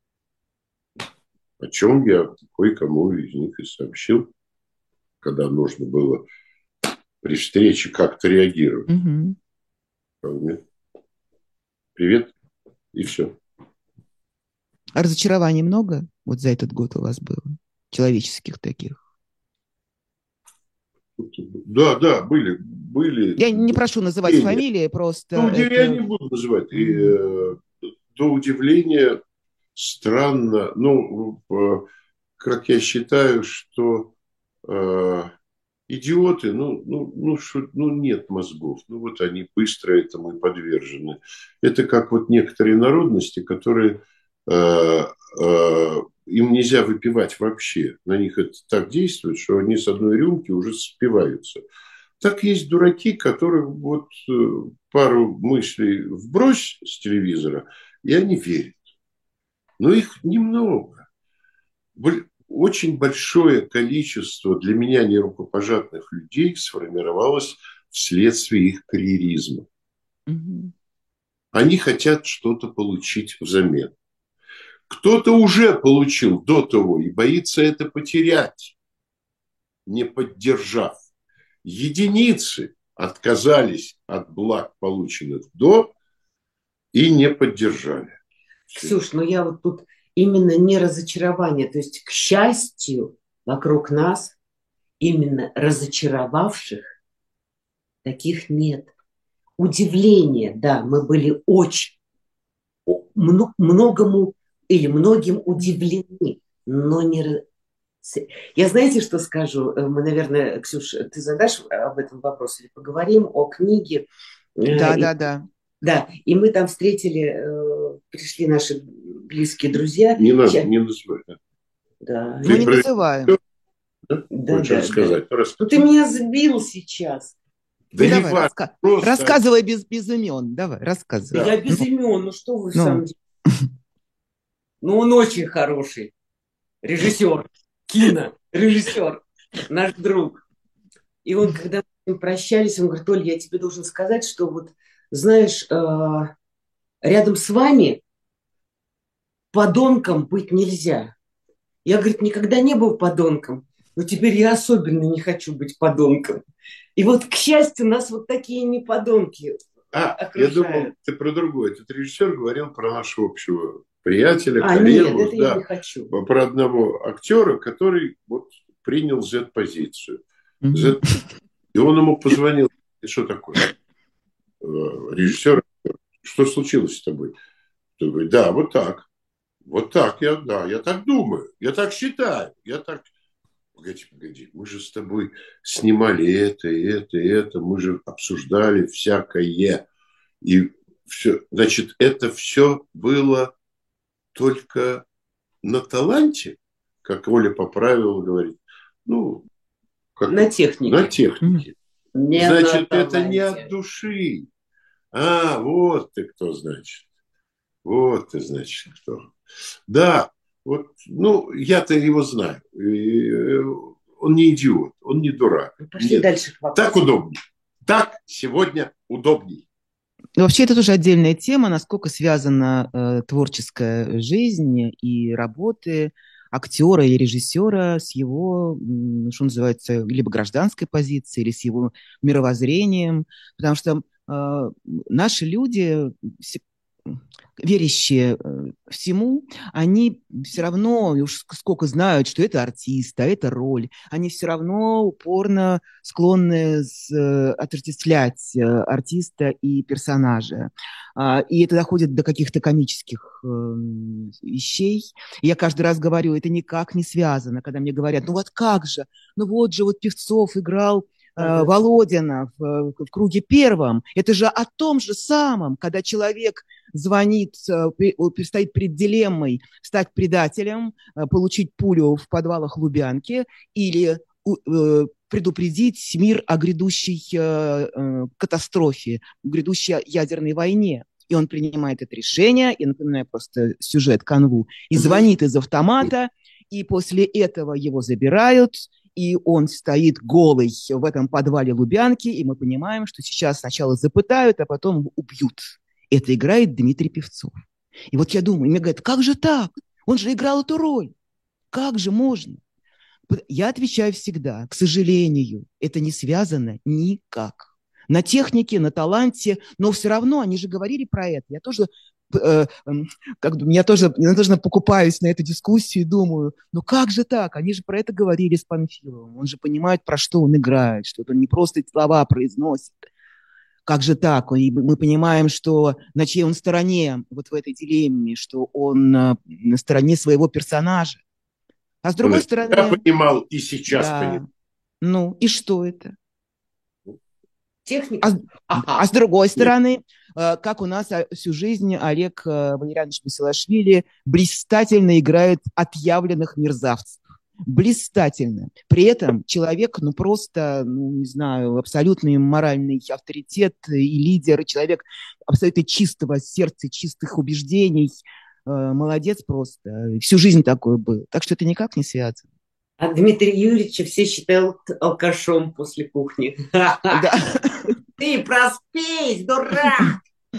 О чем я кое-кому из них и сообщил, когда нужно было при встрече как-то реагировать. Привет, и все. А разочарований много вот за этот год у вас было? Человеческих таких? Да, были. Я не прошу называть фамилии, просто... Я не буду называть. До удивления странно. Как я считаю, что идиоты, нет мозгов. Вот они быстро этому и подвержены. Это как вот некоторые народности, которые им нельзя выпивать вообще. На них это так действует, что они с одной рюмки уже спиваются. Так есть дураки, которые вот пару мыслей вбрось с телевизора, и они верят. Но их немного. Очень большое количество для меня нерукопожатных людей сформировалось вследствие их карьеризма. Они хотят что-то получить взамен. Кто-то уже получил до того и боится это потерять, не поддержав. Единицы отказались от благ, полученных до, и не поддержали. Ксюш, я вот тут именно не разочарование. То есть, к счастью, вокруг нас именно разочаровавших таких нет. Удивление, да, мы были очень многому или многим удивлены, но не... Я знаете, что скажу? Мы, наверное, Ксюш, ты задашь об этом вопрос или поговорим о книге? Да. Да, и мы там встретили, пришли наши близкие друзья. Не надо, не называй. Да. Мы не называем. Хочешь сказать? Ну, ты меня сбил сейчас. Да давай, рассказывай без имен. Давай, рассказывай. Я без имен, что вы в самом деле? Он очень хороший режиссер, кинорежиссер, наш друг. И он, когда мы прощались, он говорит: Оль, я тебе должен сказать, что вот, знаешь, рядом с вами подонком быть нельзя. Я, говорит, никогда не был подонком, но теперь я особенно не хочу быть подонком. И вот, к счастью, нас вот такие не подонки окружают. Я думал, ты про другое. Этот режиссер говорил про нашего общего приятеля, коллегу. Нет, это я не хочу. Про одного актера, который вот принял Z-позицию. И он ему позвонил. И что такое? Режиссер, что случилось с тобой? Он говорит: да, вот так. Вот так, я так думаю, я так считаю, я так... Погоди, мы же с тобой снимали это, мы же обсуждали всякое. И все, значит, это все было только на таланте, как Оля поправила, говорит. На технике. На технике. Значит, это не от души. Вот ты кто, значит. Вот ты, значит, кто. Да, вот, я-то его знаю. Он не идиот, он не дурак. Пошли дальше к вопросу. Так удобнее. Так сегодня удобней. И вообще это тоже отдельная тема, насколько связана творческая жизнь и работы актера и режиссера с его, что называется, либо гражданской позицией, или с его мировоззрением. Потому что наши люди, верящие всему, они все равно, уж сколько знают, что это артист, а это роль, они все равно упорно склонны отождествлять артиста и персонажа. И это доходит до каких-то комических вещей. И я каждый раз говорю, это никак не связано, когда мне говорят, ну вот как же, ну вот же вот Певцов играл Володина в круге первом. Это же о том же самом, когда человек звонит, стоит перед дилеммой стать предателем, получить пулю в подвалах Лубянки или предупредить мир о грядущей катастрофе, грядущей ядерной войне. И он принимает это решение, я напоминаю просто сюжет, канву, и звонит из автомата, и после этого его забирают, и он стоит голый в этом подвале Лубянки, и мы понимаем, что сейчас сначала запытают, а потом убьют. Это играет Дмитрий Певцов. И вот я думаю, мне говорят, как же так? Он же играл эту роль. Как же можно? Я отвечаю всегда, к сожалению, это не связано никак. На технике, на таланте, но все равно они же говорили про это. Я тоже я тоже покупаюсь на эту дискуссию и думаю, ну как же так? Они же про это говорили с Панфиловым. Он же понимает, про что он играет, что это не просто слова произносит. Как же так? И мы понимаем, что на чьей он стороне вот в этой дилемме, что он на стороне своего персонажа. А с другой стороны... Я понимал и сейчас понимаю. Ну, и что это? Техника. А с другой стороны, как у нас всю жизнь Олег Валерьянович Басилашвили блистательно играет отъявленных мерзавцев. Блистательно. При этом человек, просто, не знаю, абсолютный моральный авторитет и лидер, и человек абсолютно чистого сердца, чистых убеждений. Молодец просто. Всю жизнь такой был. Так что это никак не связано. А Дмитрия Юрьевича все считают алкашом после кухни. Да. Ты проспись, дурак!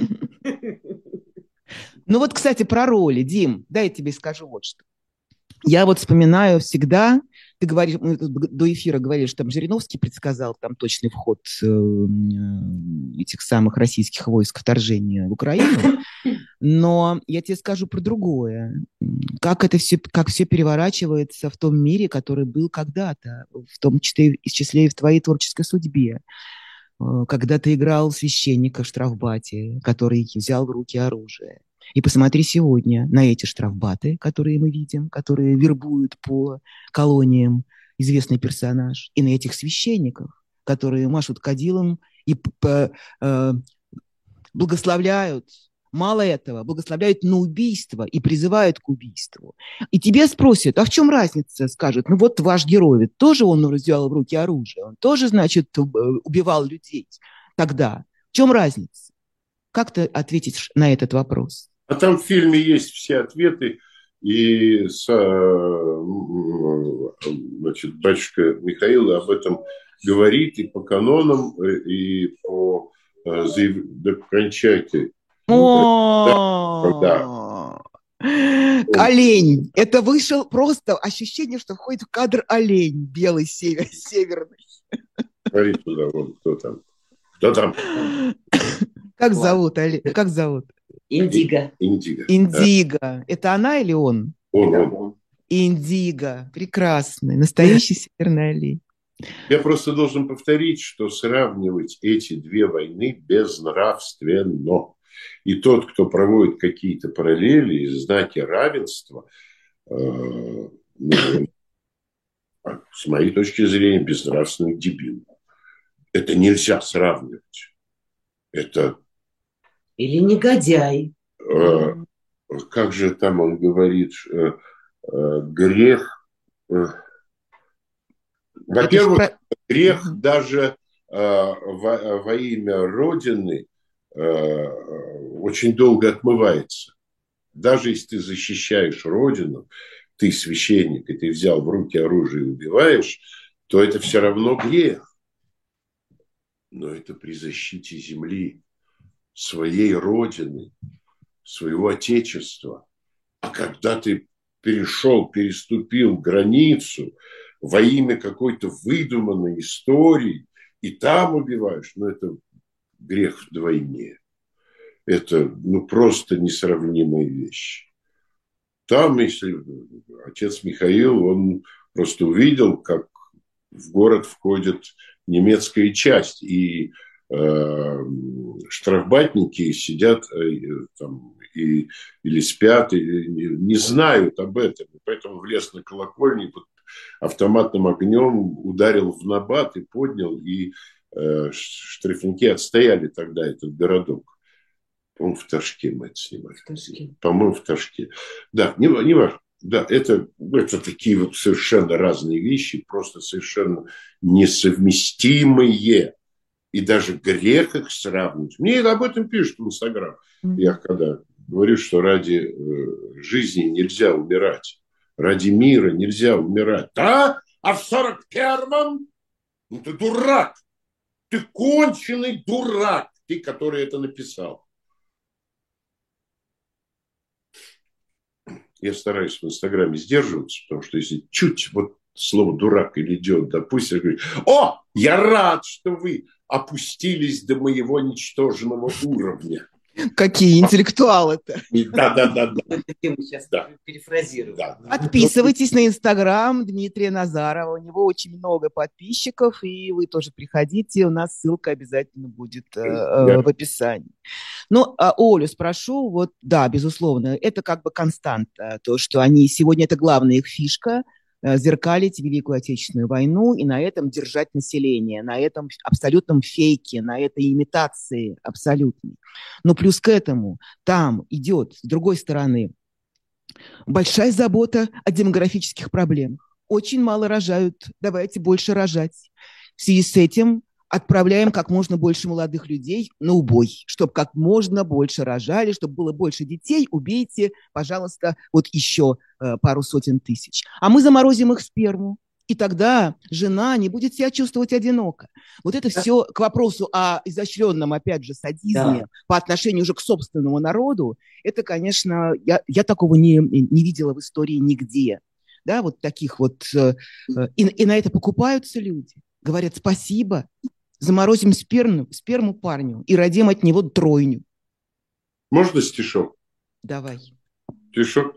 Ну вот, кстати, про роли, Дим, дай я тебе скажу вот что. Я вот вспоминаю всегда, ты говоришь, мы до эфира говорили, что там Жириновский предсказал там точный вход этих самых российских войск вторжения в Украину, но я тебе скажу про другое. Как все переворачивается в том мире, который был когда-то, в том числе и в твоей творческой судьбе. Когда ты играл священника в штрафбате, который взял в руки оружие. И посмотри сегодня на эти штрафбаты, которые мы видим, которые вербуют по колониям известный персонаж, и на этих священников, которые машут кадилом и благословляют, мало этого, благословляют на убийство и призывают к убийству. И тебя спросят, а в чем разница? Скажут, ну вот ваш герой, ведь тоже он взял в руки оружие, он тоже, значит, убивал людей тогда. В чем разница? Как ты ответишь на этот вопрос? А там в фильме есть все ответы, и значит, батюшка Михаил об этом говорит и по канонам, и по окончательной. Олень. Это вышел просто ощущение, что входит в кадр олень белый, северный. Говори туда, вон, кто там. Кто там? Как зовут? Как зовут? Индиго. Индиго. Это она или он? Он. Индиго. Прекрасный. Настоящий северный олень. Я просто должен повторить, что сравнивать эти две войны безнравственно. И тот, кто проводит какие-то параллели и знаки равенства, с моей точки зрения, безнравственный дебил. Это нельзя сравнивать. Это... Или негодяй. Как же там он говорит, грех... Во-первых, грех даже во имя Родины очень долго отмывается. Даже если ты защищаешь Родину, ты священник, и ты взял в руки оружие и убиваешь, то это все равно грех. Но это при защите земли. своей родины, своего отечества. А когда ты переступил границу во имя какой-то выдуманной истории, и там убиваешь, ну, это грех вдвойне. Это, ну, просто несравнимые вещи. Там, если отец Михаил, он просто увидел, как в город входит немецкая часть, и штрафбатники сидят там, или спят, или не знают об этом. Поэтому влез на колокольню, под автоматным огнем ударил в набат и поднял, и штрафники отстояли тогда этот городок. По-моему, в Ташке мы это снимали. По-моему, в Ташке. Да, не важно. Да, это такие вот совершенно разные вещи, просто совершенно несовместимые. И даже грех их сравнивать. Мне об этом пишут в Инстаграм. Я когда говорю, что ради жизни нельзя умирать, ради мира нельзя умирать. Да? А в 41-м? Ну ты дурак. Ты конченый дурак. Ты, который это написал. Я стараюсь в Инстаграме сдерживаться, потому что если чуть вот слово «дурак» или «идиот», допустим, я говорю: «О, я рад, что вы опустились до моего ничтожного уровня». Какие интеллектуалы-то. Да. Мы сейчас перефразируем. Подписывайтесь на Инстаграм Дмитрия Назарова. У него очень много подписчиков, и вы тоже приходите. У нас ссылка обязательно будет в описании. Ну, Олю спрошу, вот да, безусловно, это как бы константа, то, что они сегодня, это главная их фишка, зеркалить Великую Отечественную войну и на этом держать население, на этом абсолютном фейке, на этой имитации абсолютной. Но плюс к этому там идет, с другой стороны, большая забота о демографических проблемах. Очень мало рожают, давайте больше рожать. В связи с этим отправляем как можно больше молодых людей на убой, чтобы как можно больше рожали, чтобы было больше детей, убейте, пожалуйста, вот еще пару сотен тысяч. А мы заморозим их сперму, и тогда жена не будет себя чувствовать одиноко. Вот это все к вопросу о изощренном, опять же, садизме по отношению уже к собственному народу, это, конечно, я такого не видела в истории нигде. Да, вот таких вот. И на это покупаются люди. Говорят: спасибо, заморозим сперму парню и родим от него тройню. Можно стишок? Давай. Стишок.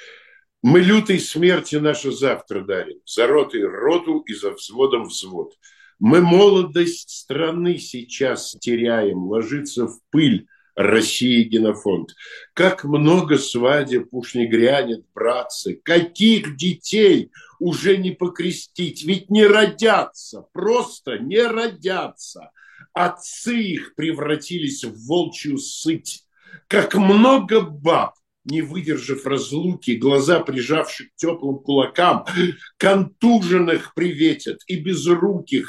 Мы лютой смерти наше завтра дарим, за ротой роту и за взводом взвод. Мы молодость страны сейчас теряем, ложится в пыль России генофонд. Как много свадеб уж не грянет, братцы, каких детей уже не покрестить, ведь не родятся, просто не родятся. Отцы их превратились в волчью сыть. Как много баб, не выдержав разлуки, глаза прижавших к теплым кулакам, контуженных приветят и безруких,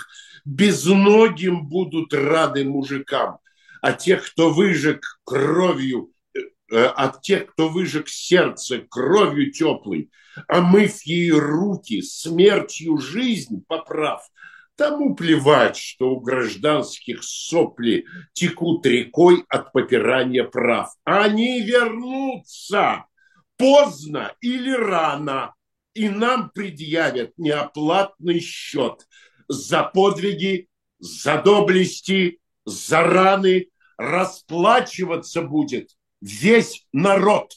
безногим будут рады мужикам. А тех, кто выжег кровью, от тех, кто выжег сердце кровью теплой, омыв ей руки, смертью жизнь поправ, тому плевать, что у гражданских сопли текут рекой от попирания прав. Они вернутся поздно или рано, и нам предъявят неоплатный счет за подвиги, за доблести, за раны. Расплачиваться будет весь народ.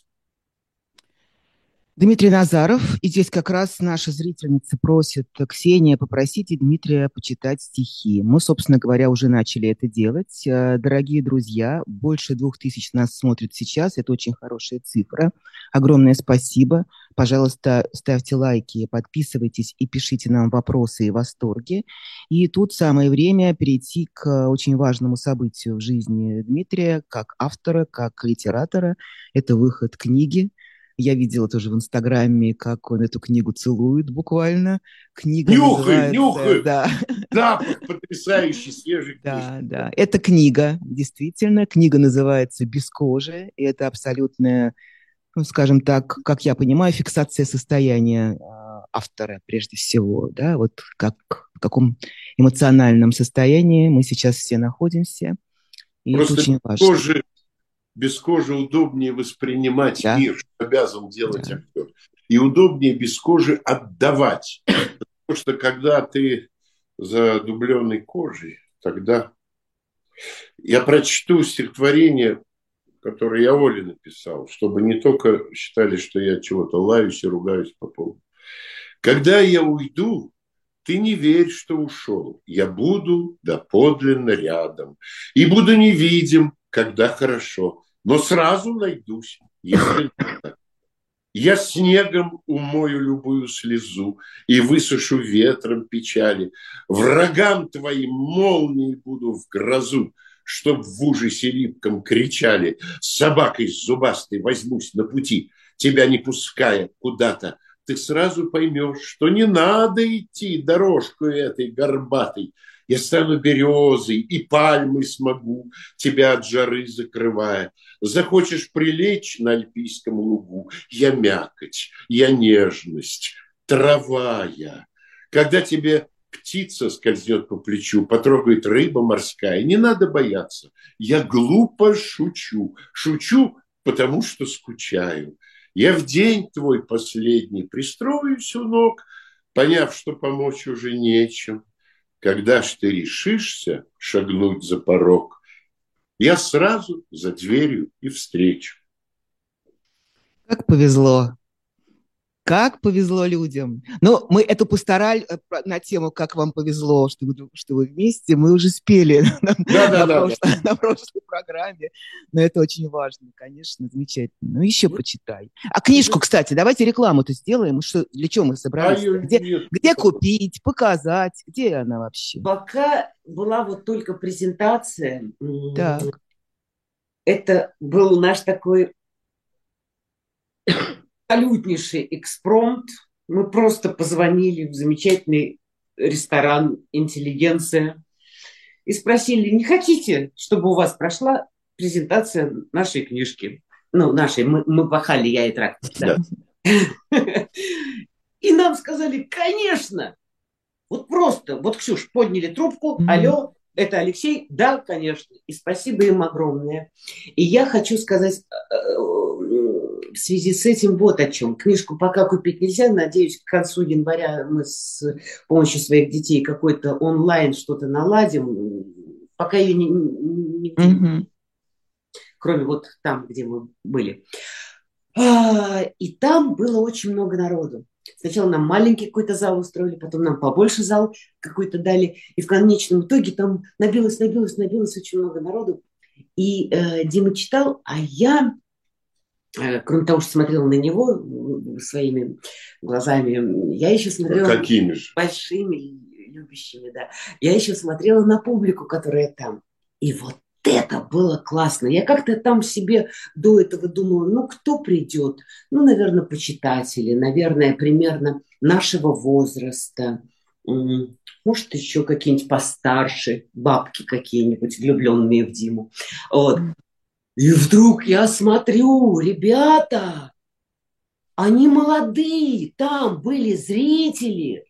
Дмитрий Назаров. И здесь как раз наша зрительница просит: Ксения, попросите Дмитрия почитать стихи. Мы, собственно говоря, уже начали это делать. Дорогие друзья, больше 2000 нас смотрит сейчас. Это очень хорошая цифра. Огромное спасибо. Пожалуйста, ставьте лайки, подписывайтесь и пишите нам вопросы и восторги. И тут самое время перейти к очень важному событию в жизни Дмитрия, как автора, как литератора. Это выход книги. Я видела тоже в Инстаграме, как он эту книгу целует буквально. Книга нюхай! Да. Запах потрясающий, свежий. Да. Это книга, действительно. Книга называется «Без кожи». И это абсолютная, ну, скажем так, как я понимаю, фиксация состояния автора прежде всего. Да? Вот в каком эмоциональном состоянии мы сейчас все находимся. И это Просто очень важно. без кожи удобнее воспринимать Да, мир, что обязан делать да. актер. И удобнее без кожи отдавать. Потому что когда ты задубленной кожей, тогда... Я прочту стихотворение, которое я Оле написал, чтобы не только считали, что я чего-то лаюсь и ругаюсь по поводу. Когда я уйду, ты не верь, что ушел. Я буду доподлинно рядом. И буду невидим, когда хорошо. Но сразу найдусь, если надо. Я снегом умою любую слезу и высушу ветром печали. Врагам твоим молнией буду в грозу, чтоб в ужасе липком кричали. С собакой зубастой возьмусь на пути, тебя не пуская куда-то. Ты сразу поймешь, что не надо идти дорожку этой горбатой. Я стану березой и пальмой смогу, тебя от жары закрывая. Захочешь прилечь на альпийском лугу, я мякоть, я нежность, трава я. Когда тебе птица скользнет по плечу, потрогает рыба морская, не надо бояться. Я глупо шучу, шучу, потому что скучаю. Я в день твой последний пристроюсь у ног, поняв, что помочь уже нечем. Когда ж ты решишься шагнуть за порог, я сразу за дверью и встречу. Как повезло. Как повезло людям. Но мы эту пастораль на тему «Как вам повезло, что вы вместе» мы уже спели Да. на прошлой программе. Но это очень важно, конечно, замечательно. Ну, еще почитай. А книжку, кстати, давайте рекламу-то сделаем. Для чего мы собрались? Где купить, показать? Где она вообще? Пока была вот только презентация. Так. Это был наш такой абсолютнейший экспромт. Мы просто позвонили в замечательный ресторан «Интеллигенция» и спросили, не хотите, чтобы у вас прошла презентация нашей книжки? Ну, нашей, мы пахали, я и трактор. Да. И нам сказали, конечно. Вот просто, вот, Ксюш, подняли трубку, алло, это Алексей? Да, конечно. И спасибо им огромное. И я хочу сказать в связи с этим вот о чем. Книжку пока купить нельзя. Надеюсь, к концу января мы с помощью своих детей какой-то онлайн что-то наладим. Пока ее не кроме вот там, где мы были. И там было очень много народу. Сначала нам маленький какой-то зал устроили, потом нам побольше зал какой-то дали. И в конечном итоге там набилось очень много народу. И Дима читал, а я, кроме того, что смотрела на него своими глазами, я еще смотрела... Какими же? Большими, любящими, да. Я еще смотрела на публику, которая там. И вот это было классно. Я как-то там себе до этого думала, ну, кто придет? Ну, наверное, почитатели, наверное, примерно нашего возраста. Может, еще какие-нибудь постарше, бабки какие-нибудь, влюбленные в Диму. Вот. И вдруг я смотрю, ребята, они молодые, там были зрители,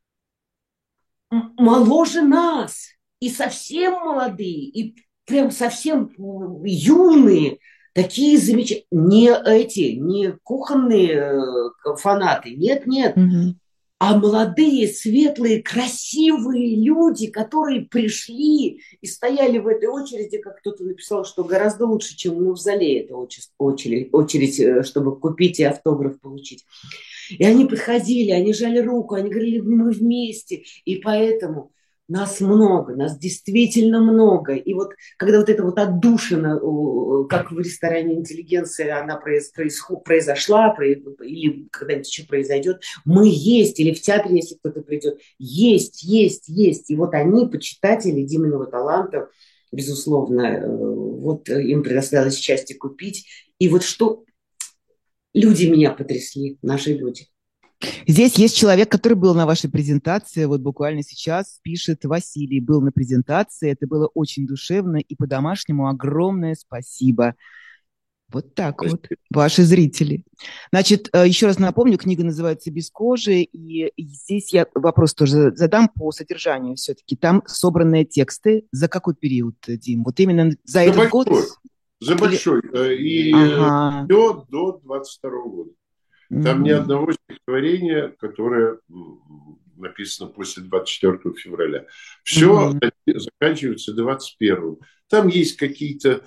моложе нас, и совсем молодые, и прям совсем юные, такие замечательные, не кухонные фанаты, нет, а молодые, светлые, красивые люди, которые пришли и стояли в этой очереди, как кто-то написал, что гораздо лучше, чем в Мавзолее эта очередь, чтобы купить и автограф получить. И они подходили, они жали руку, они говорили, мы вместе, и поэтому... Нас много, нас действительно много. И вот когда вот эта вот отдушина, как в ресторане «Интеллигенция», она произошла, или когда-нибудь еще произойдет, мы есть, или в театре, если кто-то придет, есть. И вот они, почитатели Диминого таланта, безусловно, вот им предоставилось счастье купить. И вот что люди меня потрясли, наши люди. Здесь есть человек, который был на вашей презентации, вот буквально сейчас пишет: Василий был на презентации, это было очень душевно и по-домашнему огромное спасибо. Вот так вот, ваши зрители. Значит, еще раз напомню, книга называется «Без кожи», и здесь я вопрос тоже задам по содержанию все-таки. Там собранные тексты за какой период, Дим? Вот именно за этот год? За большой. И ага. до 22 года. Там ни одного стихотворения, которое написано после 24 февраля. Все заканчивается 21. Там есть какие-то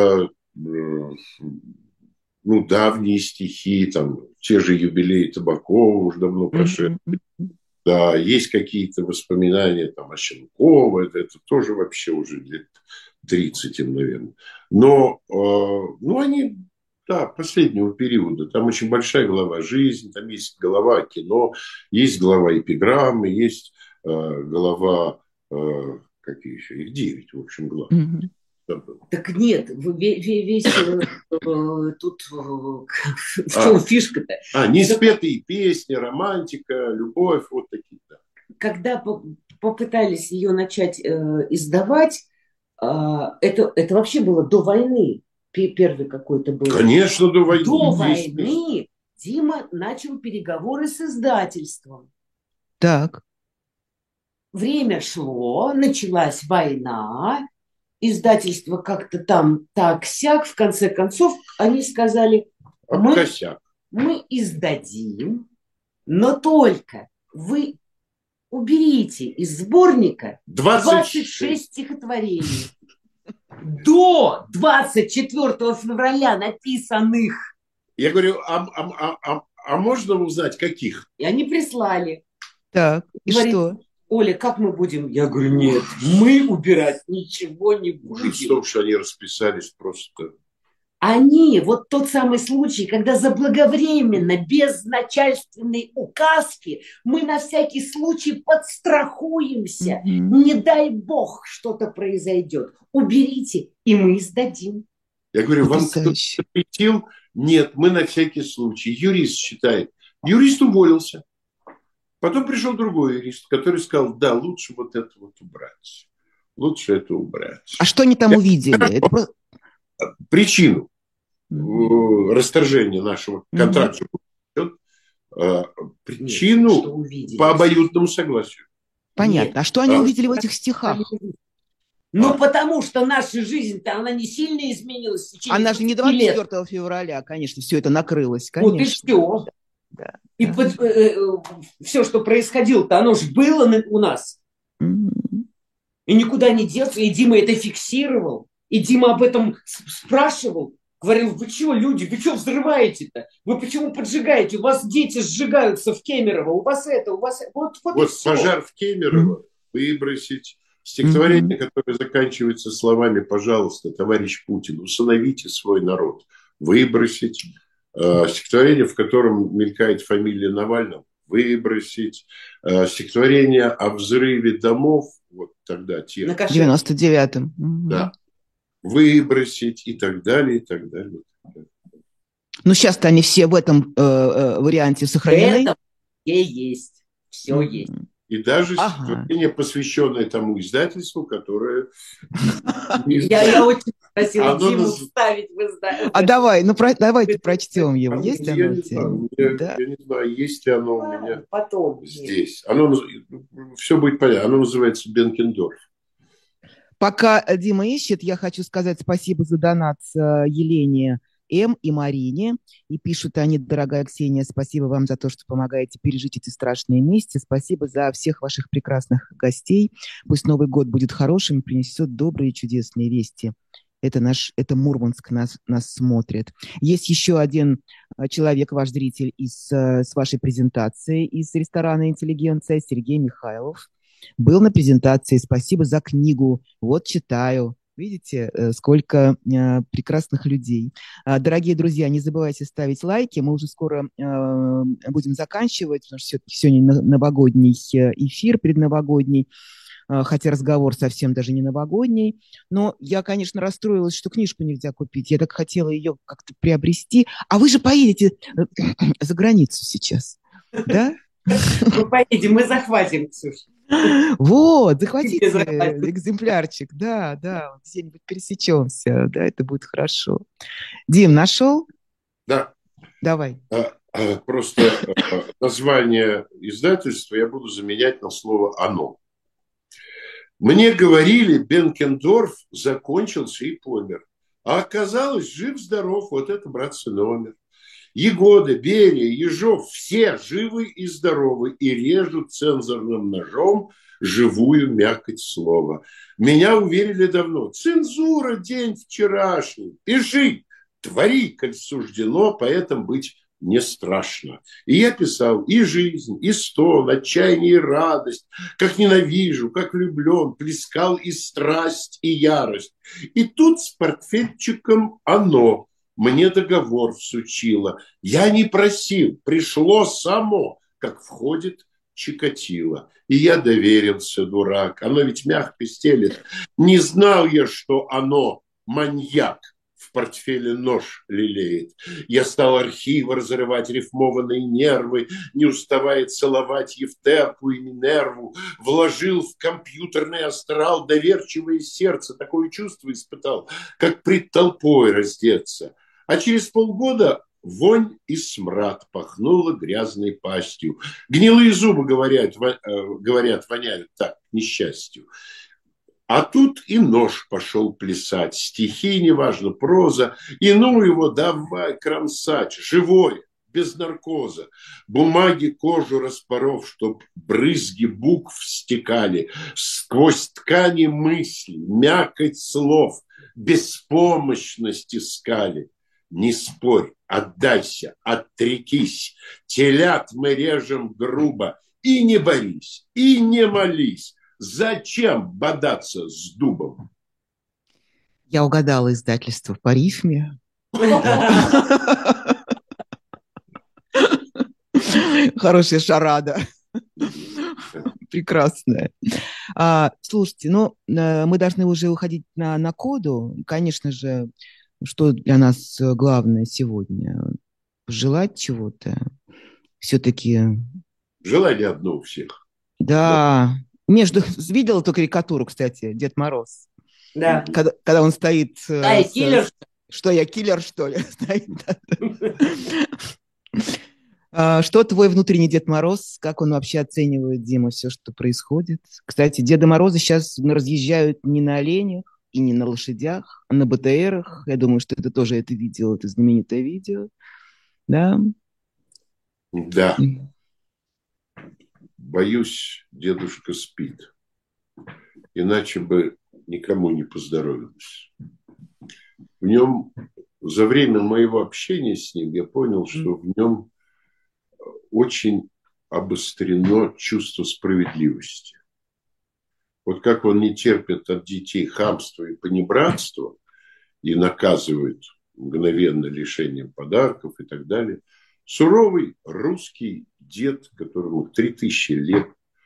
давние стихи, там те же юбилеи Табакова уже давно прошли. Да, есть какие-то воспоминания там, о Щенково, это тоже вообще уже лет 30 им, наверное. Но они, да, последнего периода. Там очень большая глава «Жизнь», там есть глава «Кино», есть глава «Эпиграммы», есть глава, какие еще, их 9, в общем, глав. Так нет, весь тут в чем фишка-то? Неспетые песни, романтика, любовь, вот такие. Да. Когда попытались ее начать издавать, это вообще было до войны. Первый какой-то был. Конечно, до войны. До войны Дима начал переговоры с издательством. Так. Время шло, началась война. Издательство как-то там так-сяк, в конце концов, они сказали, мы издадим, но только вы уберите из сборника 26 стихотворений до 24 февраля написанных. Я говорю, а можно узнать, каких? И они прислали. Так, и говорит, что? Оля, как мы будем? Я говорю, нет, мы убирать ничего не будем. В том, что они расписались просто. Они, вот тот самый случай, когда заблаговременно, без начальственной указки, мы на всякий случай подстрахуемся. Не дай бог что-то произойдет. Уберите, и мы издадим. Я говорю, вам кто-то запретил? Нет, мы на всякий случай. Юрист считает. Юрист уволился. Потом пришел другой юрист, который сказал, да, лучше вот это вот убрать. Лучше это убрать. А что они там увидели? Причину расторжения нашего контракта. Причину по обоюдному согласию. Понятно. Нет. А что они увидели в этих стихах? Ну, потому что наша жизнь-то, она не сильно изменилась в течение она же не 24 февраля, конечно, все это накрылось, конечно. Вот и все. Да. И все, что происходило-то, оно же было у нас. И никуда не деться. И Дима это фиксировал. И Дима об этом спрашивал. Говорил, вы что, люди, вы что взрываете-то? Вы почему поджигаете? У вас дети сжигаются в Кемерово. У вас это, у вас... Вот пожар в Кемерово выбросить. Стихотворение, которое заканчивается словами «Пожалуйста, товарищ Путин, усыновите свой народ». Выбросить. Стихотворение, в котором мелькает фамилия Навального, выбросить. Стихотворение о взрыве домов, вот тогда те. В 99-м. Да. Выбросить и так далее, и так далее. Ну, сейчас-то они все в этом варианте сохранены. Это есть. Все есть. И даже стихотворение, посвященное тому издательству, которое... Я очень просила Диму вставить в издательство. А давайте прочтем его. Есть оно? Я не знаю, есть ли оно у меня здесь. Все будет понятно. Оно называется «Бенкендорф». Пока Дима ищет, я хочу сказать спасибо за донат Елене М. и Марине. И пишут они: дорогая Ксения, спасибо вам за то, что помогаете пережить эти страшные месяцы. Спасибо за всех ваших прекрасных гостей. Пусть Новый год будет хорошим и принесет добрые и чудесные вести. Это Мурманск нас смотрит. Есть еще один человек, ваш зритель, с вашей презентации из ресторана «Интеллигенция», Сергей Михайлов. Был на презентации. Спасибо за книгу. Вот читаю. Видите, сколько прекрасных людей. Дорогие друзья, не забывайте ставить лайки. Мы уже скоро будем заканчивать, потому что все-таки сегодня новогодний эфир, предновогодний, хотя разговор совсем даже не новогодний. Но я, конечно, расстроилась, что книжку нельзя купить. Я так хотела ее как-то приобрести. А вы же поедете за границу сейчас, да? Мы поедем, мы захватим, Ксюша. Вот, захватите экземплярчик, да, где-нибудь пересечемся, да, это будет хорошо. Дим, нашел? Да. Давай. Просто название издательства я буду заменять на слово «оно». Мне говорили, Бенкендорф закончился и помер. А оказалось, жив-здоров, вот это, братцы, номер. Егода, Берия, Ежов, все живы и здоровы и режут цензорным ножом живую мякоть слова. Меня уверили давно. Цензура день вчерашний. Пиши, твори, коль суждено, поэтому быть не страшно. И я писал и жизнь, и стон, отчаяние и радость, как ненавижу, как влюблен, плескал и страсть, и ярость. И тут с портфельчиком оно мне договор всучило. Я не просил, пришло само, как входит Чикатило. И я доверился, дурак. Оно ведь мягко стелет. Не знал я, что оно маньяк. В портфеле нож лелеет. Я стал архивы разрывать рифмованные нервы, не уставая целовать Евтерпу и Минерву, вложил в компьютерный астрал доверчивое сердце, такое чувство испытал, как пред толпой раздеться. А через полгода вонь и смрад пахнуло грязной пастью. Гнилые зубы, говорят, воняют так, к несчастью. А тут и нож пошел плясать. Стихи, неважно, проза. И ну его давай кромсать. Живое, без наркоза. Бумаги кожу распоров, чтоб брызги букв стекали. Сквозь ткани мыслей, мякоть слов, беспомощность искали. Не спорь, отдайся, отрекись. Телят мы режем грубо. И не борись, и не молись. Зачем бодаться с дубом? Я угадала издательство по рифме. Хорошая шарада. Прекрасная. Слушайте, мы должны уже уходить на коду. Конечно же, что для нас главное сегодня? Желать чего-то. Все-таки... Желание одно у всех. Да. Видела эту карикатуру, кстати, Дед Мороз? Да. Когда он стоит... Да, киллер. Что, я киллер, что ли? Что твой внутренний Дед Мороз? Как он вообще оценивает, Дима, все, что происходит? Кстати, Деда Мороза сейчас разъезжают не на оленях и не на лошадях, а на БТРах. Я думаю, что ты тоже это видел, это знаменитое видео. Да? Да. Боюсь, дедушка спит. Иначе бы никому не поздоровилось. В нем, за время моего общения с ним, я понял, что в нем очень обострено чувство справедливости. Вот как он не терпит от детей хамства и понебратства и наказывает мгновенно лишением подарков и так далее. Суровый русский дед, которому 3000 лет,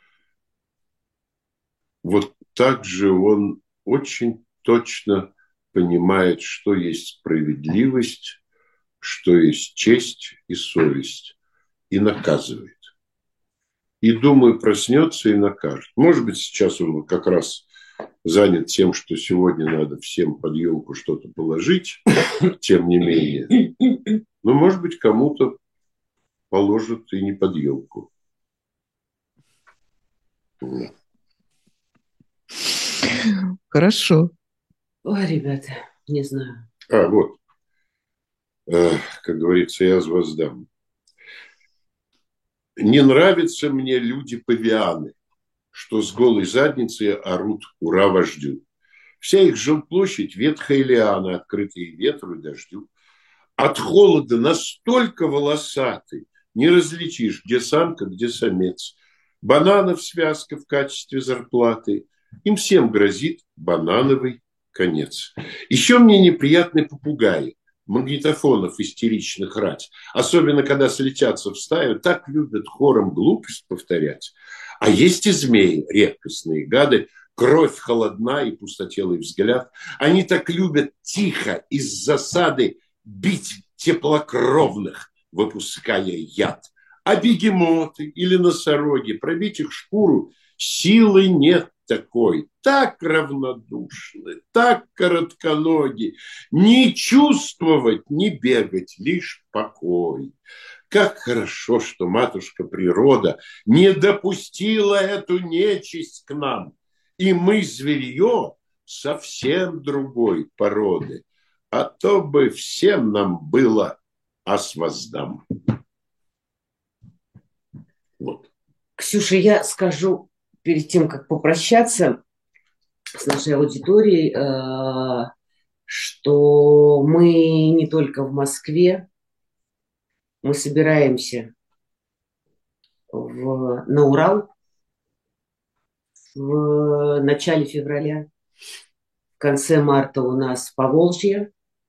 вот так же он очень точно понимает, что есть справедливость, что есть честь и совесть, и наказывает. И, думаю, проснется и накажет. Может быть, сейчас он как раз занят тем, что сегодня надо всем под елку что-то положить, тем не менее. Но, может быть, кому-то положат и не под елку. Хорошо. Ой, ребята, не знаю. Вот. Как говорится, я с вас дам. Не нравятся мне люди-павианы, что с голой задницей орут «Ура вождю». Вся их жилплощадь – ветхая лиана, открытые ветру и дождю. От холода настолько волосатый, не различишь, где самка, где самец. Бананов связка в качестве зарплаты. Им всем грозит банановый конец. Еще мне неприятны попугаи. Магнитофонов истеричных рать. Особенно, когда слетятся в стаю, так любят хором глупость повторять. А есть и змеи, редкостные гады, кровь холодна и пустотелый взгляд. Они так любят тихо из засады бить теплокровных, выпуская яд. А бегемоты или носороги, пробить их шкуру Силы нет такой, так равнодушны, так коротконоги, не чувствовать, не бегать, лишь покой. Как хорошо, что матушка природа не допустила эту нечисть к нам, и мы, зверье, совсем другой породы, а то бы всем нам было ас воздам. Вот. Ксюша, я скажу перед тем, как попрощаться с нашей аудиторией, что мы не только в Москве, мы собираемся на Урал в начале февраля, в конце марта у нас Поволжье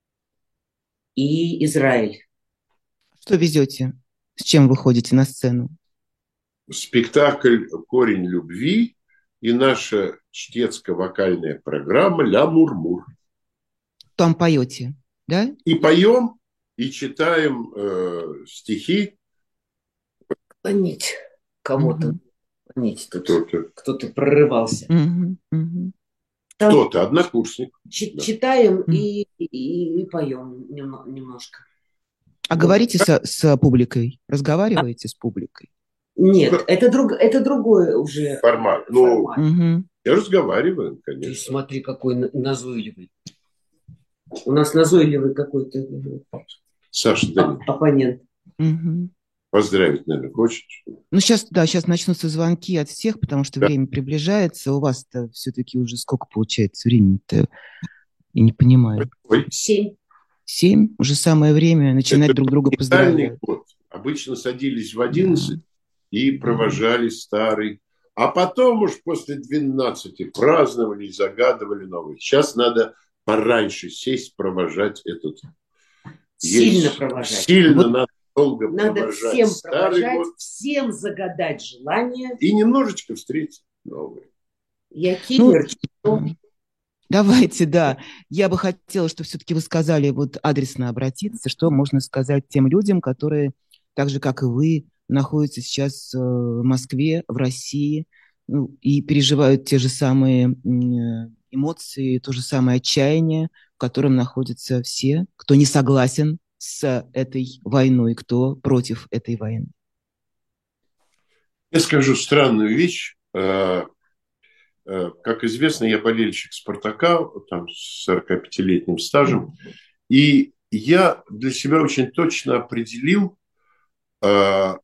и Израиль. Что везете? С чем вы ходите на сцену? Спектакль «Корень любви» и наша чтецко-вокальная программа «Ля Мурмур». Там поете, да? И поем, и читаем стихи. Понять кого-то. Мгм. Понять, тут кто-то прорывался. Мгм, мгм. Там Кто-то, однокурсник. читаем и поем немножко. А говорите с публикой? Разговариваете с публикой? Нет, это другое уже Формат. формат. Мгм. Я разговариваю, Ты конечно. смотри, какой назойливый. У нас назойливый какой-то Саша, да, оппонент. Мгм. поздравить, наверное, хочешь? Ну, сейчас начнутся звонки от всех, потому что Да. время приближается. У вас-то все-таки уже сколько получается времени-то? Я не понимаю. Ой, 7. 7? Уже самое время начинать это друг друга идеальный поздравлять. год. Обычно садились в 11 и провожали старый. А потом уж после 12 праздновали и загадывали новый. Сейчас надо пораньше сесть, провожать этот. Сильно провожать. Сильно Вот надо долго Надо провожать всем старый провожать, год всем загадать желание. и немножечко встретить новый. Я Ну, киллер. давайте, да. Я бы хотела, чтобы все-таки вы сказали вот адресно обратиться, что можно сказать тем людям, которые, так же, как и вы, находятся сейчас в Москве, в России, ну, и переживают те же самые эмоции, то же самое отчаяние, в котором находятся все, кто не согласен с этой войной, кто против этой войны. Я скажу странную вещь. Как известно, я болельщик «Спартака», там, с 45-летним стажем. И я для себя очень точно определил, что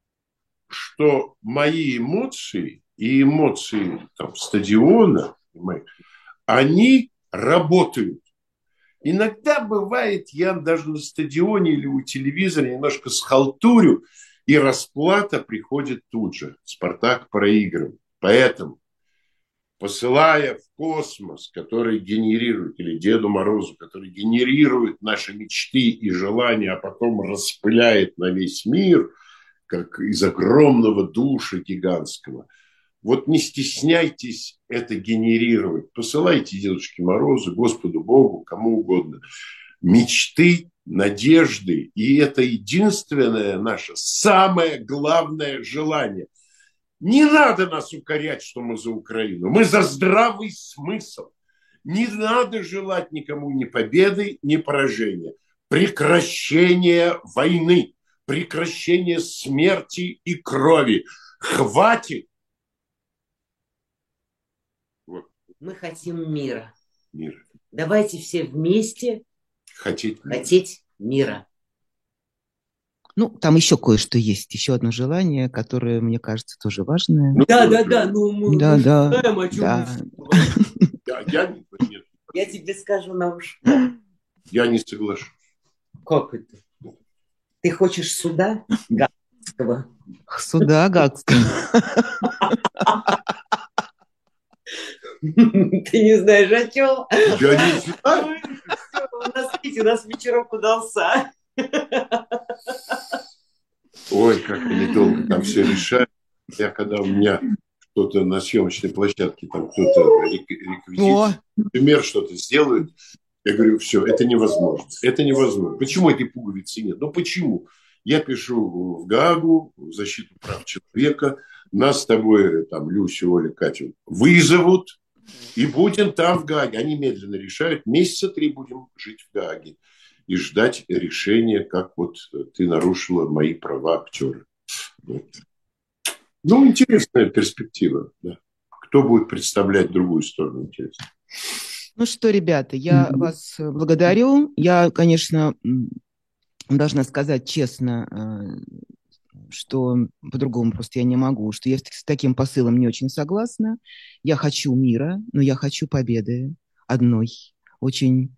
мои эмоции и эмоции там, стадиона, они работают. Иногда бывает, я даже на стадионе или у телевизора немножко схалтурю, и расплата приходит тут же. «Спартак» проигрывает. Поэтому, посылая в космос, который генерирует, или Деду Морозу, который генерирует наши мечты и желания, а потом распыляет на весь мир, как из огромного душа гигантского. Вот не стесняйтесь это генерировать. Посылайте Дедушке Морозу, Господу Богу, кому угодно. Мечты, надежды. И это единственное наше, самое главное желание. Не надо нас укорять, что мы за Украину. Мы за здравый смысл. Не надо желать никому ни победы, ни поражения. Прекращение войны. Прекращение смерти и крови. Хватит. Вот. Мы хотим мира. Мир. Давайте все вместе Хотеть мира. Ну, там еще кое-что есть, еще одно желание, которое, мне кажется, тоже важное. Да, ну мы Да, знаем, о чем да. Я тебе скажу на ушко. Я не соглашусь. Как это? Ты хочешь суда Гаагского? Суда Гаагского. Ты не знаешь, о чем? Я не знаю. У нас вечерок удался. Ой, как они долго там все решают. Я когда у меня что-то на съемочной площадке, там кто-то реквизит, например, что-то сделают, я говорю, все, это невозможно. Это невозможно. Почему этой пуговицы нет? Ну почему? Я пишу в Гаагу, в защиту прав человека, нас с тобой, там, Люсю, Олю, Катю, вызовут, и будем там в Гааге. Они медленно решают. Месяца 3 будем жить в Гааге и ждать решения, как вот ты нарушила мои права актера. Вот. Ну, интересная перспектива. Да. Кто будет представлять другую сторону, интересно. Ну что, ребята, я вас благодарю. Я, конечно, должна сказать честно, что по-другому просто я не могу, что я с таким посылом не очень согласна. Я хочу мира, но я хочу победы одной очень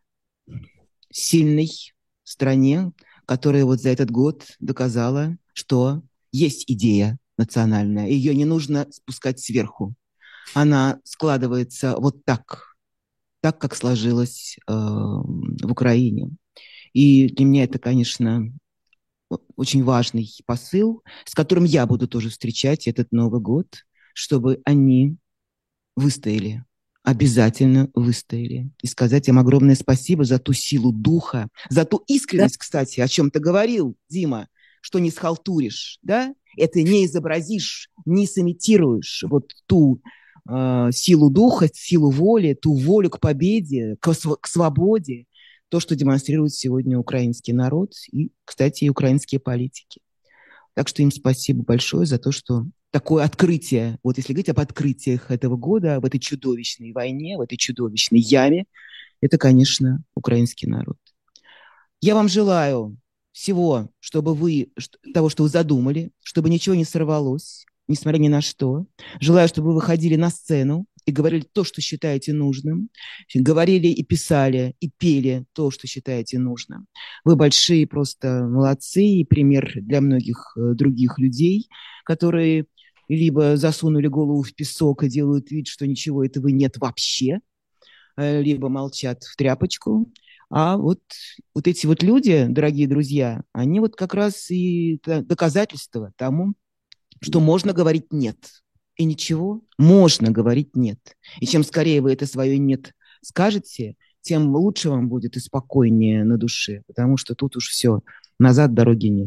сильной стране, которая вот за этот год доказала, что есть идея национальная. Ее не нужно спускать сверху. Она складывается вот так, как сложилась в Украине. И для меня это, конечно, очень важный посыл, с которым я буду тоже встречать этот Новый год, чтобы они выстояли, обязательно выстояли. И сказать им огромное спасибо за ту силу духа, за ту искренность, кстати, о чем ты говорил, Дима, что не схалтуришь, да? Это не изобразишь, не сымитируешь вот ту силу духа, силу воли, ту волю к победе, к свободе, то, что демонстрирует сегодня украинский народ и, кстати, и украинские политики. Так что им спасибо большое за то, что такое открытие, вот если говорить об открытиях этого года, в этой чудовищной войне, в этой чудовищной яме, это, конечно, украинский народ. Я вам желаю всего, чтобы того, что вы задумали, чтобы ничего не сорвалось, несмотря ни на что. Желаю, чтобы вы выходили на сцену и говорили то, что считаете нужным. Говорили и писали, и пели то, что считаете нужным. Вы большие просто молодцы и пример для многих других людей, которые либо засунули голову в песок и делают вид, что ничего этого нет вообще, либо молчат в тряпочку. А вот эти вот люди, дорогие друзья, они вот как раз и доказательство тому, что можно говорить «нет». И ничего, можно говорить «нет». И чем скорее вы это свое «нет» скажете, тем лучше вам будет и спокойнее на душе, потому что тут уж все, назад дороги нет.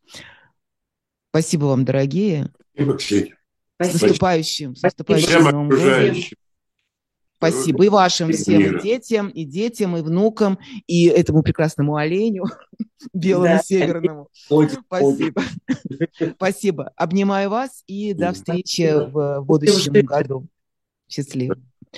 Спасибо вам, дорогие. Спасибо, Ксения. С наступающим Новым годом. Спасибо и вашим всем, и детям, и внукам, и этому прекрасному оленю, белому северному. Спасибо. Спасибо. Обнимаю вас и до встречи в будущем году. Счастливо.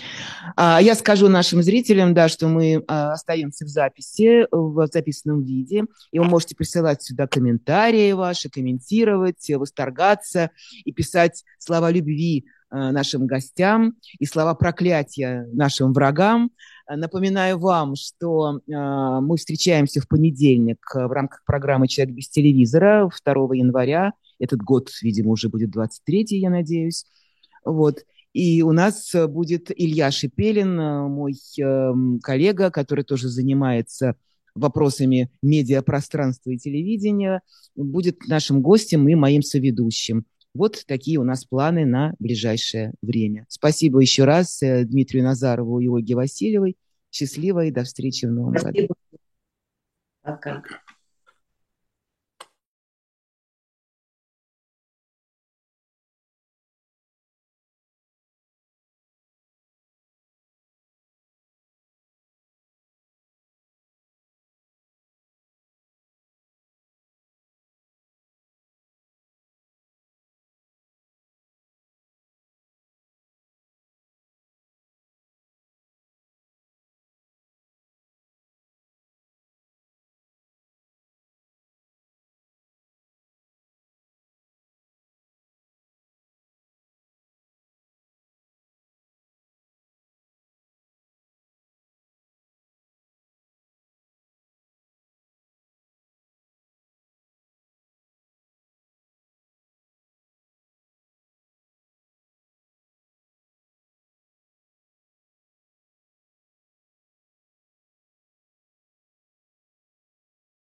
Я скажу нашим зрителям, да, что мы остаемся в записи, в записанном виде, и вы можете присылать сюда комментарии ваши, комментировать, восторгаться и писать слова любви нашим гостям и слова проклятия нашим врагам. Напоминаю вам, что мы встречаемся в понедельник в рамках программы «Человек без телевизора» 2 января. Этот год, видимо, уже будет 23-й, я надеюсь. Вот. И у нас будет Илья Шипелин, мой коллега, который тоже занимается вопросами медиапространства и телевидения, будет нашим гостем и моим соведущим. Вот такие у нас планы на ближайшее время. Спасибо еще раз Дмитрию Назарову и Ольге Васильевой. Счастливо и до встречи в новом году. Пока.